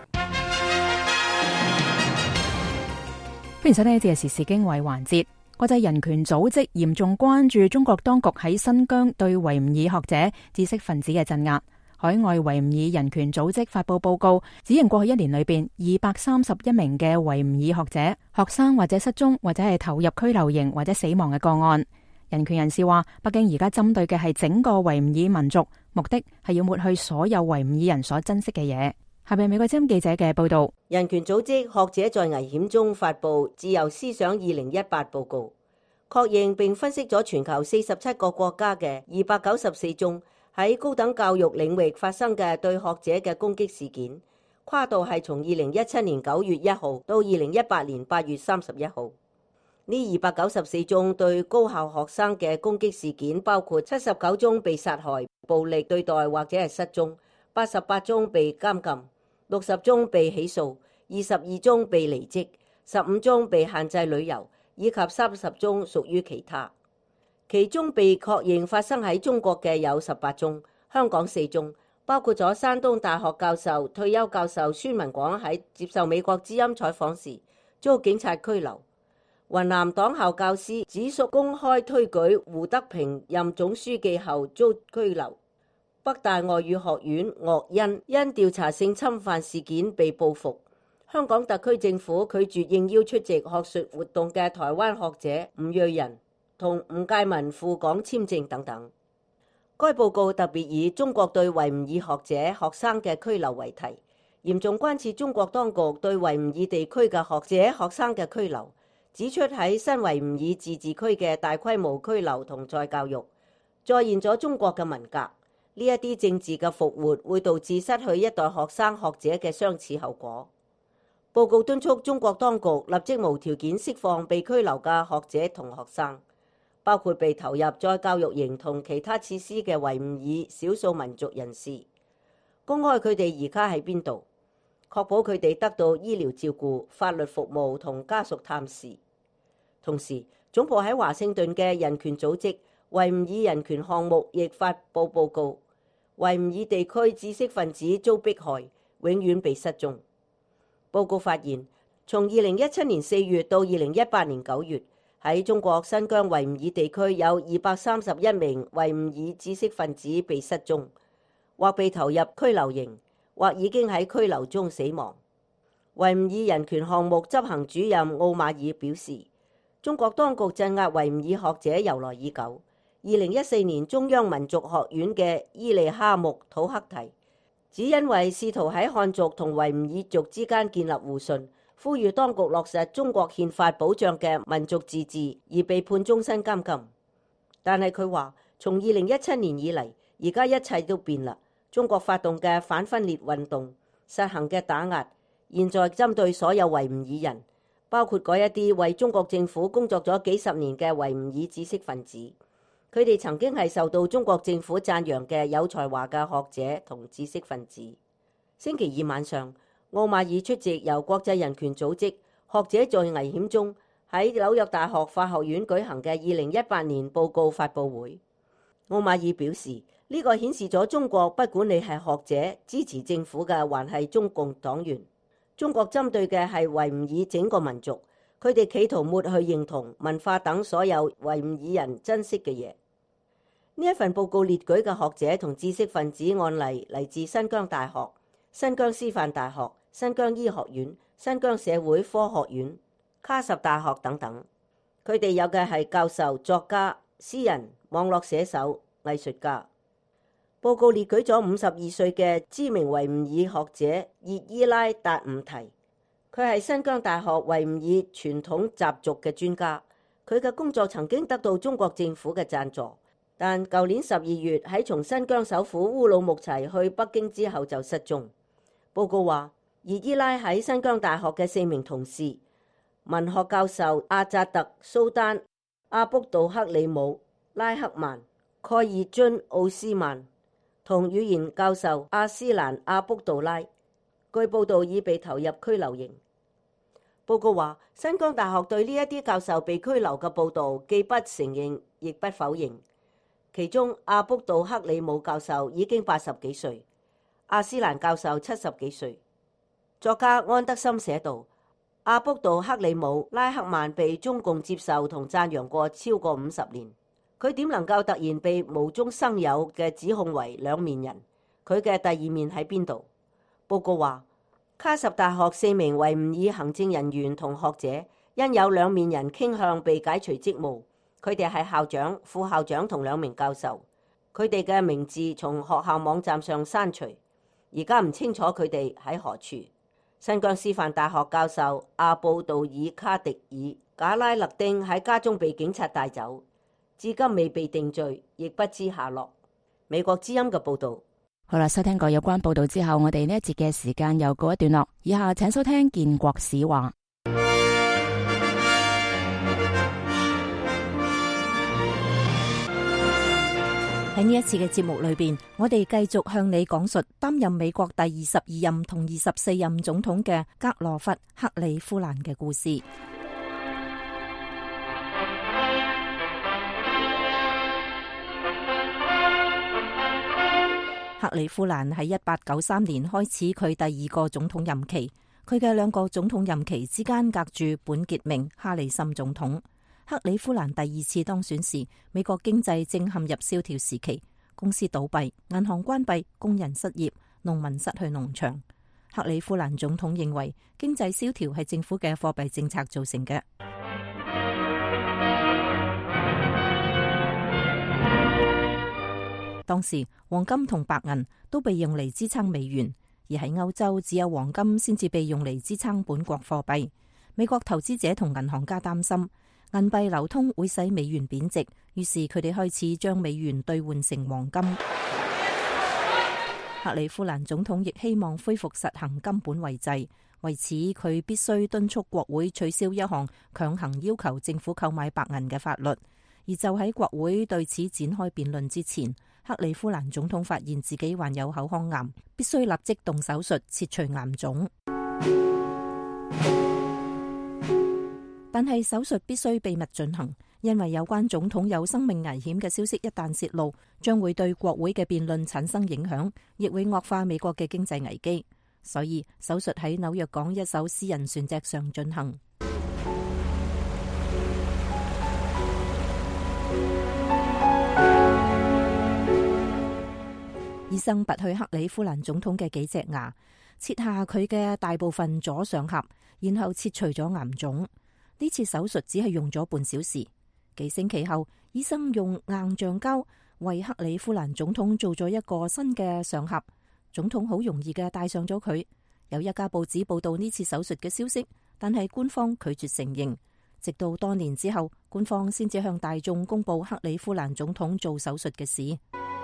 歡迎收聽呢節嘅時事經緯環節。國際人權組織嚴重關注中國當局喺新疆對維吾爾學者、知識分子嘅鎮壓。海外維吾爾人權組織發布報告，指認過去一年裏邊二百三十一名嘅維吾爾學者、學生或者失蹤，或者係投入拘留營或者死亡嘅個案。人權人士話，北京而家針對嘅係整個維吾爾民族，目的係要抹去所有維吾爾人所珍惜嘅嘢。下邊美國之音記者嘅報道。 人權組織學者在危險中發布《自由思想二零一八》報告，確認並分析咗全球四十七個國家嘅二百九十四宗喺高等教育領域發生嘅對學者嘅攻擊事件，跨度係從二零一七年九月一號到二零一八年八月三十一號。呢二百九十四宗對高校學生嘅攻擊事件，包括七十九宗被殺害、暴力對待或者係失蹤，八十八宗被監禁，六十宗被起訴，二十二宗被離職，十五宗被限制旅遊，以及三十宗屬於其他。其中被確認發生喺中國嘅有十八宗，香港四宗，包括咗山東大學教授、退休教授孫文廣喺接受美國之音採訪時遭警察拘留。雲南黨校教師子淑公開推舉胡德平任總書記後遭拘留。北大外語學院岳恩因調查性侵犯事件被報復。香港特區政府拒絕應邀出席學術活動嘅台灣學者吳瑞仁同吳介民赴港簽證等等。該報告特別以中國對維吾爾學者、學生嘅拘留為題，嚴重關切中國當局對維吾爾地區嘅學者、學生嘅拘留，指出喺新維吾爾自治區嘅大規模拘留同再教育，再現咗中國嘅文革。呢一啲政治嘅復活會導致失去一代學生學者嘅相似後果。報告敦促中國當局立即無條件釋放被拘留嘅學者同學生，包括被投入再教育營同其他設施嘅維吾爾少數民族人士，公開佢哋而家喺邊度，確保佢哋得到醫療照顧、法律服務同家屬探視。同時，總部喺華盛頓嘅人權組織維吾爾人權項目亦發布報告，維吾爾地區知識分子遭迫害，永遠被失蹤。報告發現，從二零一七年四月到二零一八年九月，喺中國新疆維吾爾地區有二百三十一名維吾爾知識分子被失蹤，或被投入拘留營，或已經喺拘留中死亡。維吾爾人權項目執行主任奧馬爾表示，中國當局鎮壓維吾爾學者由來已久。二零一四年中央民族學院嘅伊利哈木土克提，只因為試圖喺漢族同維吾爾族之間建立互信，呼籲當局落實中國憲法保障嘅民族自治，而被判終身監禁。但係佢話，從二零一七年以嚟，而家一切都變啦。中國發動嘅反分裂運動，實行嘅打壓，現在針對所有維吾爾人，包括嗰一啲為中國政府工作咗幾十年嘅維吾爾知識分子。佢哋曾經係受到中國政府讚揚嘅有才華嘅學者同知識分子。星期二晚上，奧馬爾出席由國際人權組織學者在危險中喺紐約大學法學院舉行嘅二零一八年報告發佈會。奧馬爾表示，呢個顯示咗中國不管你係學者、支持政府嘅，還係中共黨員，中國針對嘅係維吾爾整個民族。 佢哋企圖抹去認同、文化等所有維吾爾人珍惜嘅嘢。呢一份報告列舉嘅學者同知識分子案例嚟自新疆大學、新疆師範大學、新疆醫學院、新疆社會科學院、卡什大學等等。佢哋有嘅係教授、作家、詩人、網絡寫手、藝術家。報告列舉咗五十二歲嘅知名維吾爾學者葉伊拉達伍提，佢係新疆大學維吾爾傳統習俗嘅專家。佢嘅工作曾經得到中國政府嘅贊助，但舊年十二月喺從新疆首府烏魯木齊去北京之後就失蹤。報告話，葉伊拉喺新疆大學嘅四名同事，文學教授阿扎特、蘇丹、阿卜杜克里姆、拉克曼、蓋爾津奧斯曼同語言教授阿斯蘭阿卜杜拉，據報道已被投入拘留營。報告話，新疆大學對呢一啲教授被拘留嘅報導既不承認亦不否認。其中阿卜杜克里姆教授已經八十幾歲，阿斯蘭教授七十幾歲。作家安德森寫道，阿卜杜克里姆、拉克曼被中共接受同讚揚過超過五十年，佢點能夠突然被無中生有嘅指控為兩面人？佢嘅第二面喺邊度？報告話，卡什大學四名維吾爾行政人員同學者因有兩面人傾向被解除職務，佢哋係校長、副校長同兩名教授，佢哋嘅名字從學校網站上刪除，而家唔清楚佢哋喺何處。新疆師範大學教授阿布杜爾卡迪爾賈拉勒丁喺家中被警察帶走，至今未被定罪，亦不知下落。美國之音嘅報道。 好啦，收聽過有關報道之後，我哋呢一節嘅時間又告一段落。以下請收聽建國史話。 喺呢一次嘅節目裏邊，我哋繼續向你講述擔任美國第二十二任同二十四任總統嘅格羅弗·克里夫蘭嘅故事。克里夫蘭喺一八九三年開始佢第二個總統任期，佢嘅兩個總統任期之間隔住本傑明·哈里森總統。克里夫蘭第二次當選時，美國經濟正陷入蕭條時期，公司倒閉、銀行關閉、工人失業、農民失去農場。克里夫蘭總統認為經濟蕭條係政府嘅貨幣政策造成嘅。當時黃金同白銀都被用嚟支撐美元，而喺歐洲只有黃金先至被用嚟支撐本國貨幣。美國投資者同銀行家擔心銀幣流通會使美元貶值，於是佢哋開始將美元兌換成黃金。克里夫蘭總統亦希望恢復實行金本位制，為此佢必須敦促國會取消一項強行要求政府購買白銀嘅法律。而就喺國會對此展開辯論之前，克里夫蘭總統發現自己患有口腔癌，必須立即動手術切除癌腫。但係手術必須秘密進行，因為有關總統有生命危險嘅消息一旦泄露，將會對國會嘅辯論產生影響，亦會惡化美國嘅經濟危機。所以手術喺紐約港一艘私人船隻上進行。醫生拔去克里夫蘭總統嘅幾隻牙，切下佢嘅大部分左上頜，然後切除咗癌腫。呢次手術只係用咗半小時。幾星期後，醫生用硬橡膠為克里夫蘭總統做咗一個新嘅上頜。總統好容易嘅戴上咗佢。有一家報紙報道呢次手術嘅消息，但係官方拒絕承認。直到多年之後，官方先至向大眾公布克里夫蘭總統做手術嘅事。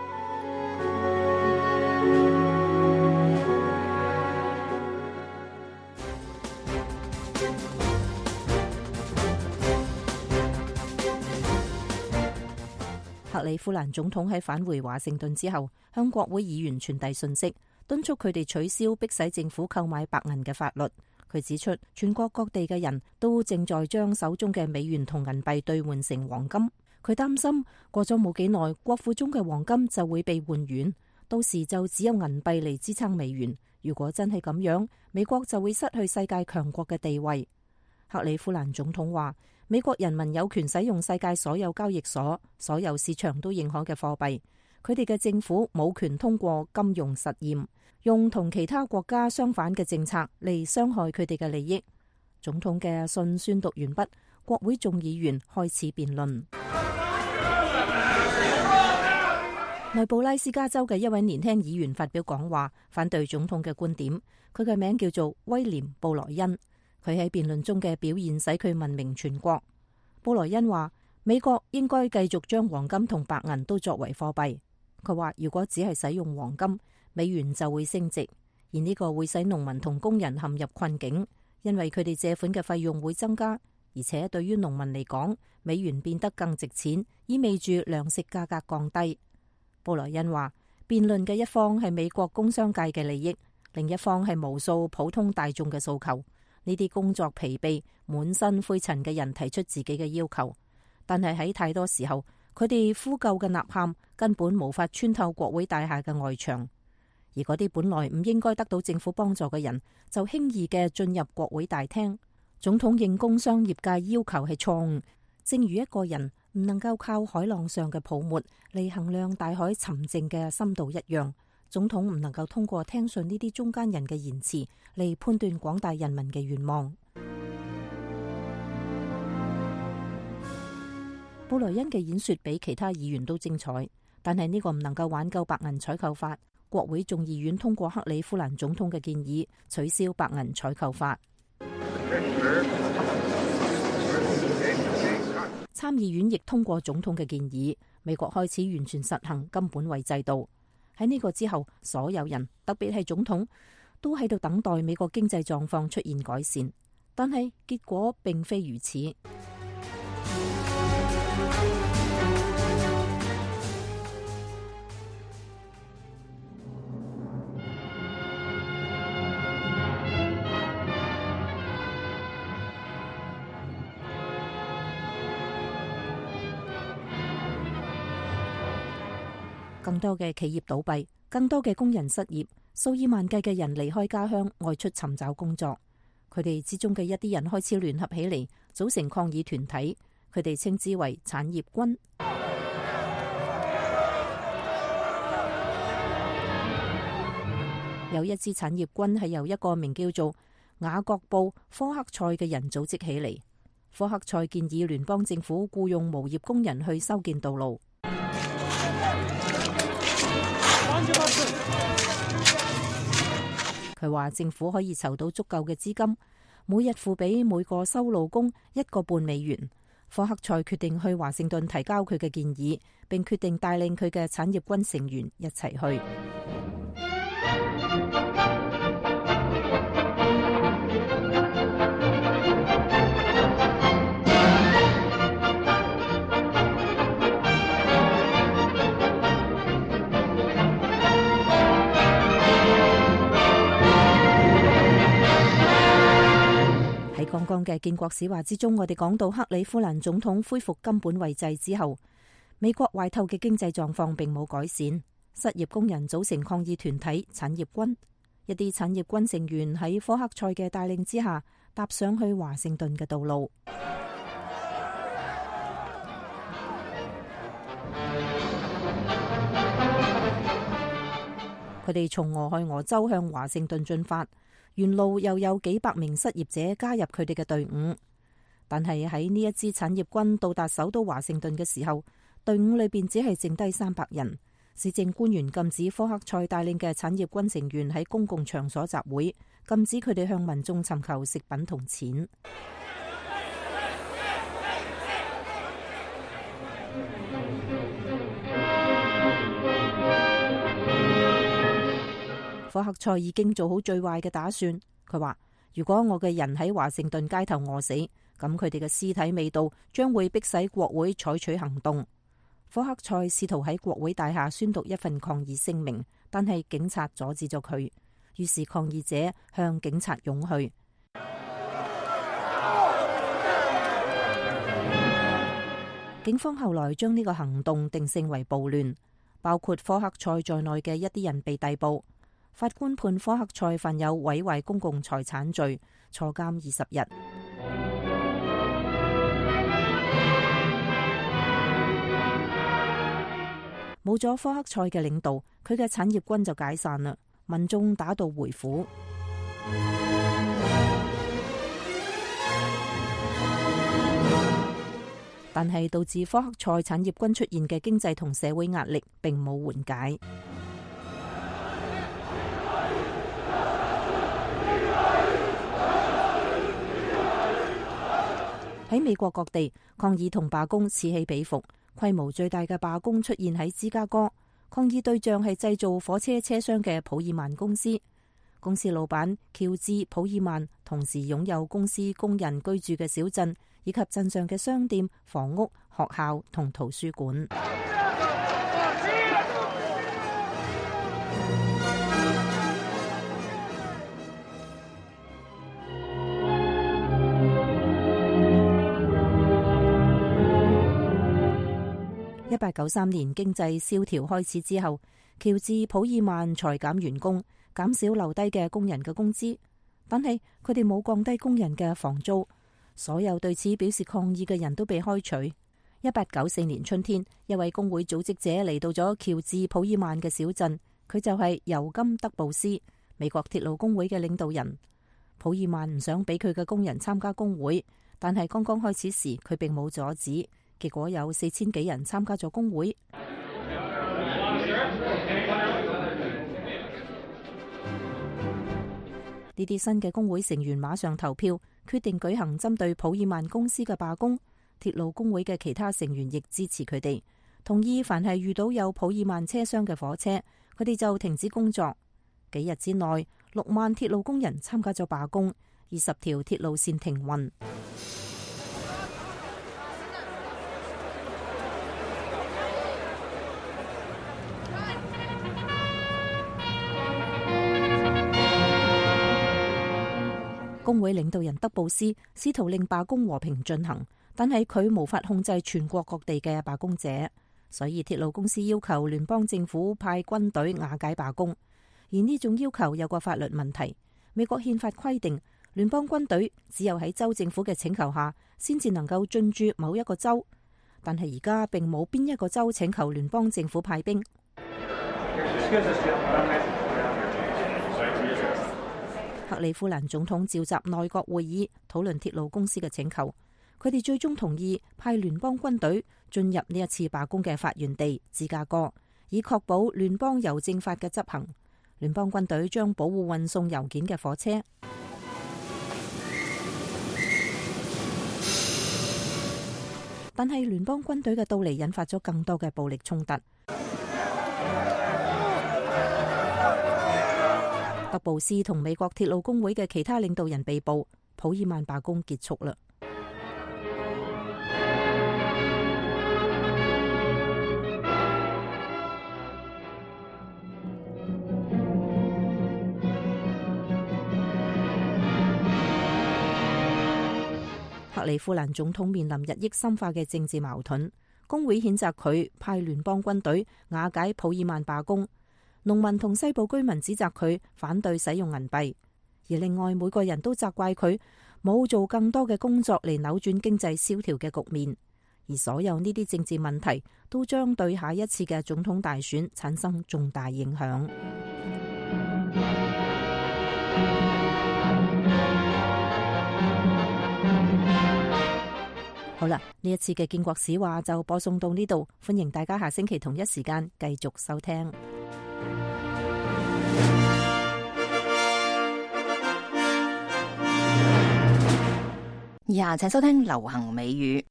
克里夫蘭總統喺返回華盛頓之後，向國會議員傳遞信息，敦促佢哋取消迫使政府購買白銀嘅法律。佢指出，全國各地嘅人都正在將手中嘅美元同銀幣兌換成黃金。佢擔心過咗冇幾耐，國庫中嘅黃金就會被換軟，到時就只有銀幣嚟支撐美元。如果真係咁樣，美國就會失去世界強國嘅地位。 克里夫蘭總統話，美國人民有權使用世界所有交易所、所有市場都認可嘅貨幣，佢哋嘅政府冇權通過金融實驗，用同其他國家相反嘅政策嚟傷害佢哋嘅利益。總統嘅信宣讀完畢，國會眾議員開始辯論。內布拉斯加州嘅一位年輕議員發表講話，反對總統嘅觀點。佢嘅名叫做威廉·布萊恩。佢喺辯論中嘅表現使佢聞名全國。布萊恩話，美國應該繼續將黃金同白銀都作為貨幣。佢話，如果只係使用黃金，美元就會升值，而呢個會使農民同工人陷入困境，因為佢哋借款嘅費用會增加，而且對於農民嚟講，美元變得更值錢，意味住糧食價格降低。布萊恩話，辯論嘅一方係美國工商界嘅利益，另一方係無數普通大眾嘅訴求。呢啲工作疲憊、滿身灰塵嘅人提出自己嘅要求，但係喺太多時候，佢哋呼救嘅吶喊根本無法穿透國會大廈嘅外牆，而嗰啲本來唔應該得到政府幫助嘅人，就輕易嘅進入國會大廳。總統應工商業界要求係錯誤，正如一個人唔能夠靠海浪上嘅泡沫嚟衡量大海沉靜嘅深度一樣。總統唔能夠通過聽信呢啲中間人嘅言辭嚟判斷廣大人民嘅願望。布萊恩嘅演說比其他議員都精彩，但係呢個唔能夠挽救白銀採購法。國會眾議院通過克里夫蘭總統嘅建議，取消白銀採購法。參議院亦通過總統嘅建議，美國開始完全實行金本位制度。喺呢個之後，所有人，特別係總統，都喺度等待美國經濟狀況出現改善，但係結果並非如此。更多嘅企業倒閉，更多嘅工人失業，數以萬計嘅人離開家鄉外出尋找工作。佢哋之中嘅一啲人開始聯合起嚟，組成抗議團體，佢哋稱之為產業軍。有一支產業軍係由一個名叫做雅各布·科克塞嘅人組織起嚟。科克塞建議聯邦政府僱用無業工人去修建道路。佢話政府可以籌到足夠嘅資金，每日付俾每個修路工一個半美元。科克塞決定去華盛頓提交佢嘅建議，並決定帶領佢嘅產業軍成員一齊去。喺剛剛嘅建國史話之中，我哋講到克里夫蘭總統恢復金本位制之後，美國壞透嘅經濟狀況並冇改善，失業工人組成抗議團體產業軍，一啲產業軍成員喺科克塞嘅帶領之下，踏上去華盛頓嘅道路。佢哋從俄亥俄州向華盛頓進發。沿路又有幾百名失業者加入佢哋嘅隊伍，但係喺呢一支產業軍到達首都華盛頓嘅時候，隊伍裏邊只係剩低三百人。市政官員禁止科克塞帶領嘅產業軍成員喺公共場所集會，禁止佢哋向民眾尋求食品同錢。科克塞已經做好最壞嘅打算。佢話：如果我嘅人喺華盛頓街頭餓死，咁佢哋嘅屍體味道將會迫使國會採取行動。科克塞試圖喺國會大廈宣讀一份抗議聲明，但係警察阻止咗佢。於是抗議者向警察湧去。警方後來將呢個行動定性為暴亂，包括科克塞在內嘅一啲人被逮捕。法官判科克塞犯有毀壞公共財產罪，坐監二十日。 冇咗科克塞嘅領導，佢嘅產業軍就解散啦，民眾打道回府。但係導致科克塞產業軍出現嘅經濟同社會壓力並冇緩解。喺美國各地，抗議同罷工此起彼伏，規模最大嘅罷工出現喺芝加哥，抗議對象係製造火車車廂嘅普爾曼公司。公司老闆喬治·普爾曼同時擁有公司工人居住嘅小鎮，以及鎮上嘅商店、房屋、學校同圖書館。一八九三年經濟蕭條開始之後，喬治·普爾曼裁減員工，減少留低嘅工人嘅工資，但係佢哋冇降低工人嘅房租。所有對此表示抗議嘅人都被開除。一八九四年春天，一位工會組織者嚟到咗喬治·普爾曼嘅小鎮，佢就係尤金·德布斯，美國鐵路工會嘅領導人。普爾曼唔想俾佢嘅工人參加工會，但係剛剛開始時佢並冇阻止，結果有四千幾人參加咗工會。呢啲新嘅工會成員馬上投票，決定舉行針對普爾曼公司嘅罷工。鐵路工會嘅其他成員亦支持佢哋，同意凡係遇到有普爾曼車廂嘅火車，佢哋就停止工作。幾日之內，六萬鐵路工人參加咗罷工，二十條鐵路線停運。工會領導人德布斯試圖令罷工和平進行，但係佢無法控制全國各地嘅罷工者，所以鐵路公司要求聯邦政府派軍隊瓦解罷工。而呢種要求有個法律問題，美國憲法規定聯邦軍隊只有喺州政府嘅請求下先至能夠進駐某一個州，但係而家並冇邊一個州請求聯邦政府派兵。克里夫蘭總統召集內閣會議討論鐵路公司嘅請求，佢哋最終同意派聯邦軍隊進入呢一次罷工嘅發源地芝加哥，以確保聯邦郵政法嘅執行。聯邦軍隊將保護運送郵件嘅火車，但係聯邦軍隊嘅到嚟引發咗更多嘅暴力衝突。德布斯同美國鐵路工會嘅其他領導人被捕，普爾曼罷工結束啦。克里夫蘭總統面臨日益深化嘅政治矛盾，工會譴責佢派聯邦軍隊瓦解普爾曼罷工。農民同西部居民指責佢反對使用銀幣，而另外每個人都責怪佢冇做更多嘅工作嚟扭轉經濟蕭條嘅局面，而所有呢啲政治問題都將對下一次嘅總統大選產生重大影響。好啦，呢一次嘅建國史話就播送到呢度，歡迎大家下星期同一時間繼續收聽。 以下請收聽流行美語。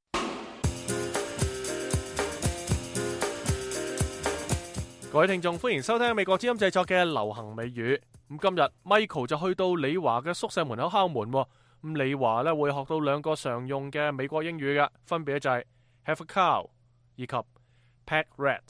各位聽眾，歡迎收聽美國之音製作嘅流行美語。咁今日 Michael 就去到李華嘅宿舍門口敲門。咁李華咧會學到兩個常用嘅美國英語嘅，分別就係 have a cow 以及 pet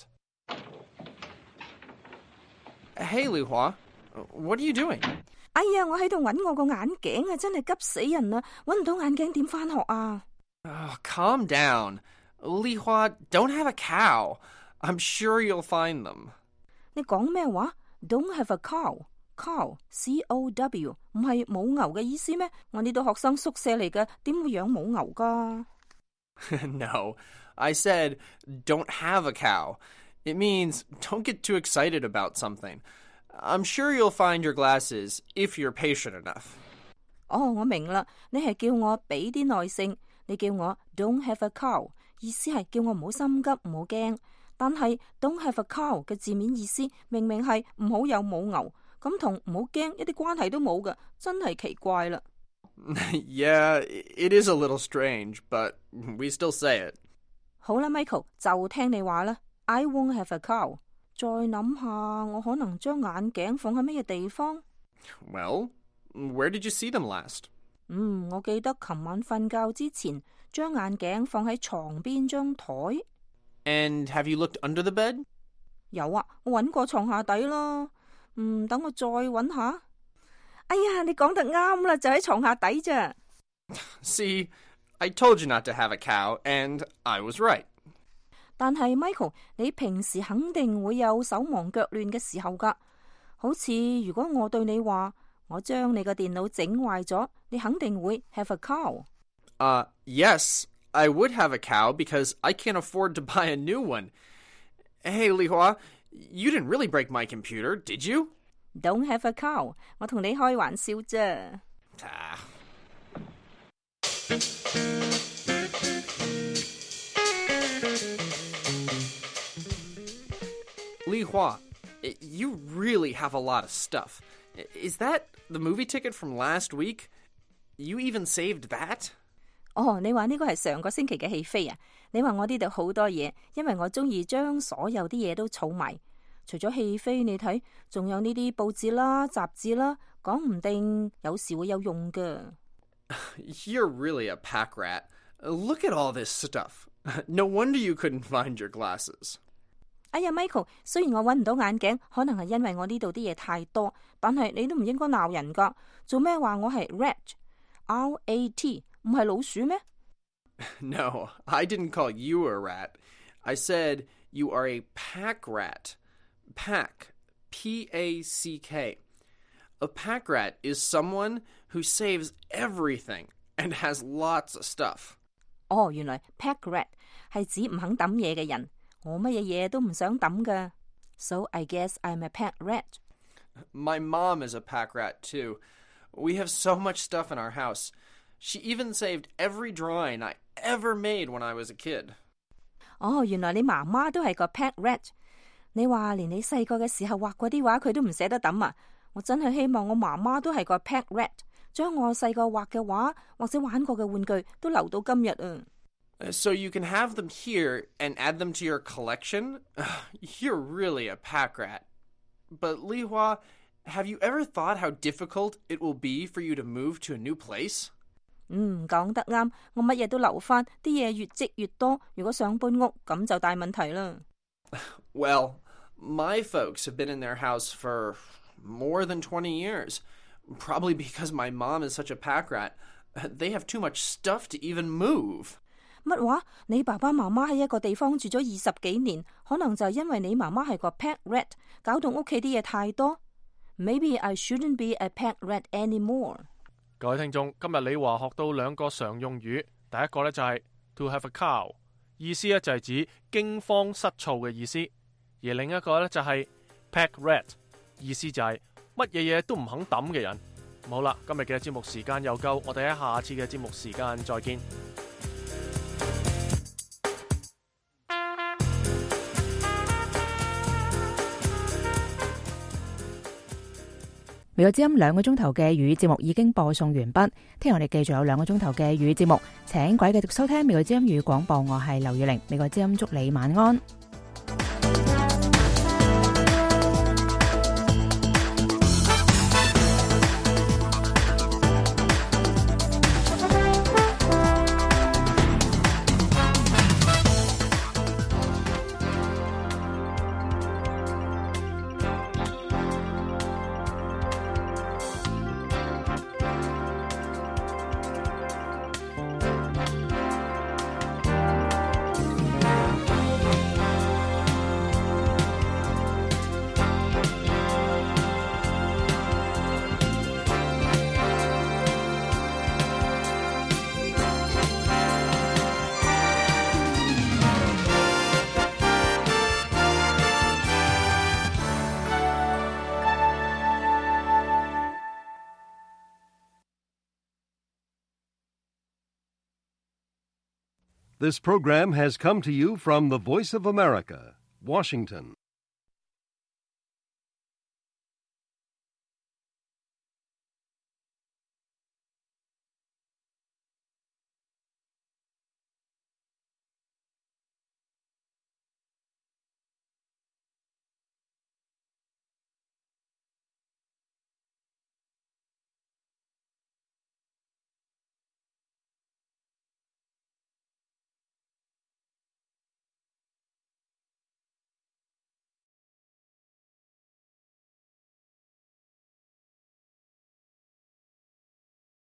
rat。Hey 李華 ，What are you doing？ 哎呀，我喺度揾我個眼鏡啊，真係急死人啦！揾唔到眼鏡點返學啊？ Oh, calm down. 李華 don't have a cow. I'm sure you'll find them. 你講咩話 ？Don't have a cow. Cow, C O W 唔係母牛嘅意思咩？我呢度學生宿舍嚟嘅，點會養母牛噶？ No, I said don't have a cow. It means don't get too excited about something. I'm sure you'll find your glasses if you're patient enough. 哦，我明啦，你係叫我俾啲耐性，你叫我 don't have a cow， 意思係叫我唔好心急，唔好驚。但係 don't have a cow 嘅字面意思明明係唔好有母牛，咁同唔好驚一啲關係都冇㗎，真係奇怪啦。 Yeah, it is a little strange, but we still say it. 好啦 ，Michael 就聽你話啦。I won't have a cow。再諗下，我可能將眼鏡放喺乜嘢地方 Well, where did you see them last? 嗯，我記得琴晚瞓覺之前，將眼鏡放喺床邊張台。 And have you looked under the bed? 有啊，我揾過床下底啦。嗯，等我再揾下。哎呀，你講得啱啦，就喺床下底咋。 See, I told you not to have a cow, and I was right. 但係 Michael， 你平時肯定會有手忙腳亂嘅時候㗎。好似如果我對你話，我將你個電腦整壞咗，你肯定會 have a cow。 Uh, yes, I would have a cow because I can't afford to buy a new one. Hey, Lihua, you didn't really break my computer, did you? Don't have a cow， 我同你開玩笑啫。 Ah. Lihua, you really have a lot of stuff. Is that the movie ticket from last week? You even saved that? 哦，你話呢個係上個星期嘅戲飛啊？你話我呢度好多嘢，因為我中意將所有啲嘢都儲埋。除咗戲飛，你睇仲有呢啲報紙啦、雜誌啦，講唔定有時會有用㗎。 You're really a pack rat. Look at all this stuff. No wonder you couldn't find your glasses. 哎呀 ，Michael， 雖然我揾唔到眼鏡，可能係因為我呢度啲嘢太多，但係你都唔應該鬧人㗎。做咩話我係 rat？R A T 唔係老鼠咩？ No, I didn't call you a rat. I said you are a pack rat. Pack, P A C K. A pack rat is someone who saves everything and has lots of stuff. 哦，原來 pack rat 係指唔肯抌嘢嘅人。我乜嘢嘢都唔想抌㗎。So I guess I'm a pack rat. My mom is a pack rat too. We have so much stuff in our house. She even saved every drawing I ever made when I was a kid. 哦，原來你媽媽都係個 pack rat。你話連你細個嘅時候畫嗰啲畫佢都唔捨得抌啊！我真係希望我媽媽都係個 pack rat， 將我細個畫嘅畫或者玩過嘅玩具都留到今日啊！ So you can have them here and add them to your collection? You're really a pack rat. But Lihua, have you ever thought how difficult it will be for you to move to a new place? 嗯，講得啱，我乜嘢都留返，啲嘢越積越多，如果想搬屋咁就大問題啦。 Well, my folks have been in their house for more than twenty years. Probably because my mom is such a pack rat. They have too much stuff to even move. 乜話？你爸爸媽媽喺一個地方住咗二十幾年，可能就係因為你媽媽係個 pack rat， 搞到屋企啲嘢太多。Maybe I shouldn't be a pack rat anymore。 各位聽眾，今日李華學到兩個常用語，第一個呢就係 to have a cow， 意思呢就係指驚慌失措嘅意思，而另一個呢就係 pack rat， 意思就係乜嘢嘢都唔肯抌嘅人。好啦，今日嘅節目時間又夠，我哋喺下次嘅節目時間再見。 美國之音兩個鐘頭嘅粵語節目已經播送完畢，聽日我哋繼續有兩個鐘頭嘅粵語節目，請各位繼續收聽美國之音粵語廣播，我係劉雨玲，美國之音祝你晚安。 This program has come to you from the Voice of America, Washington.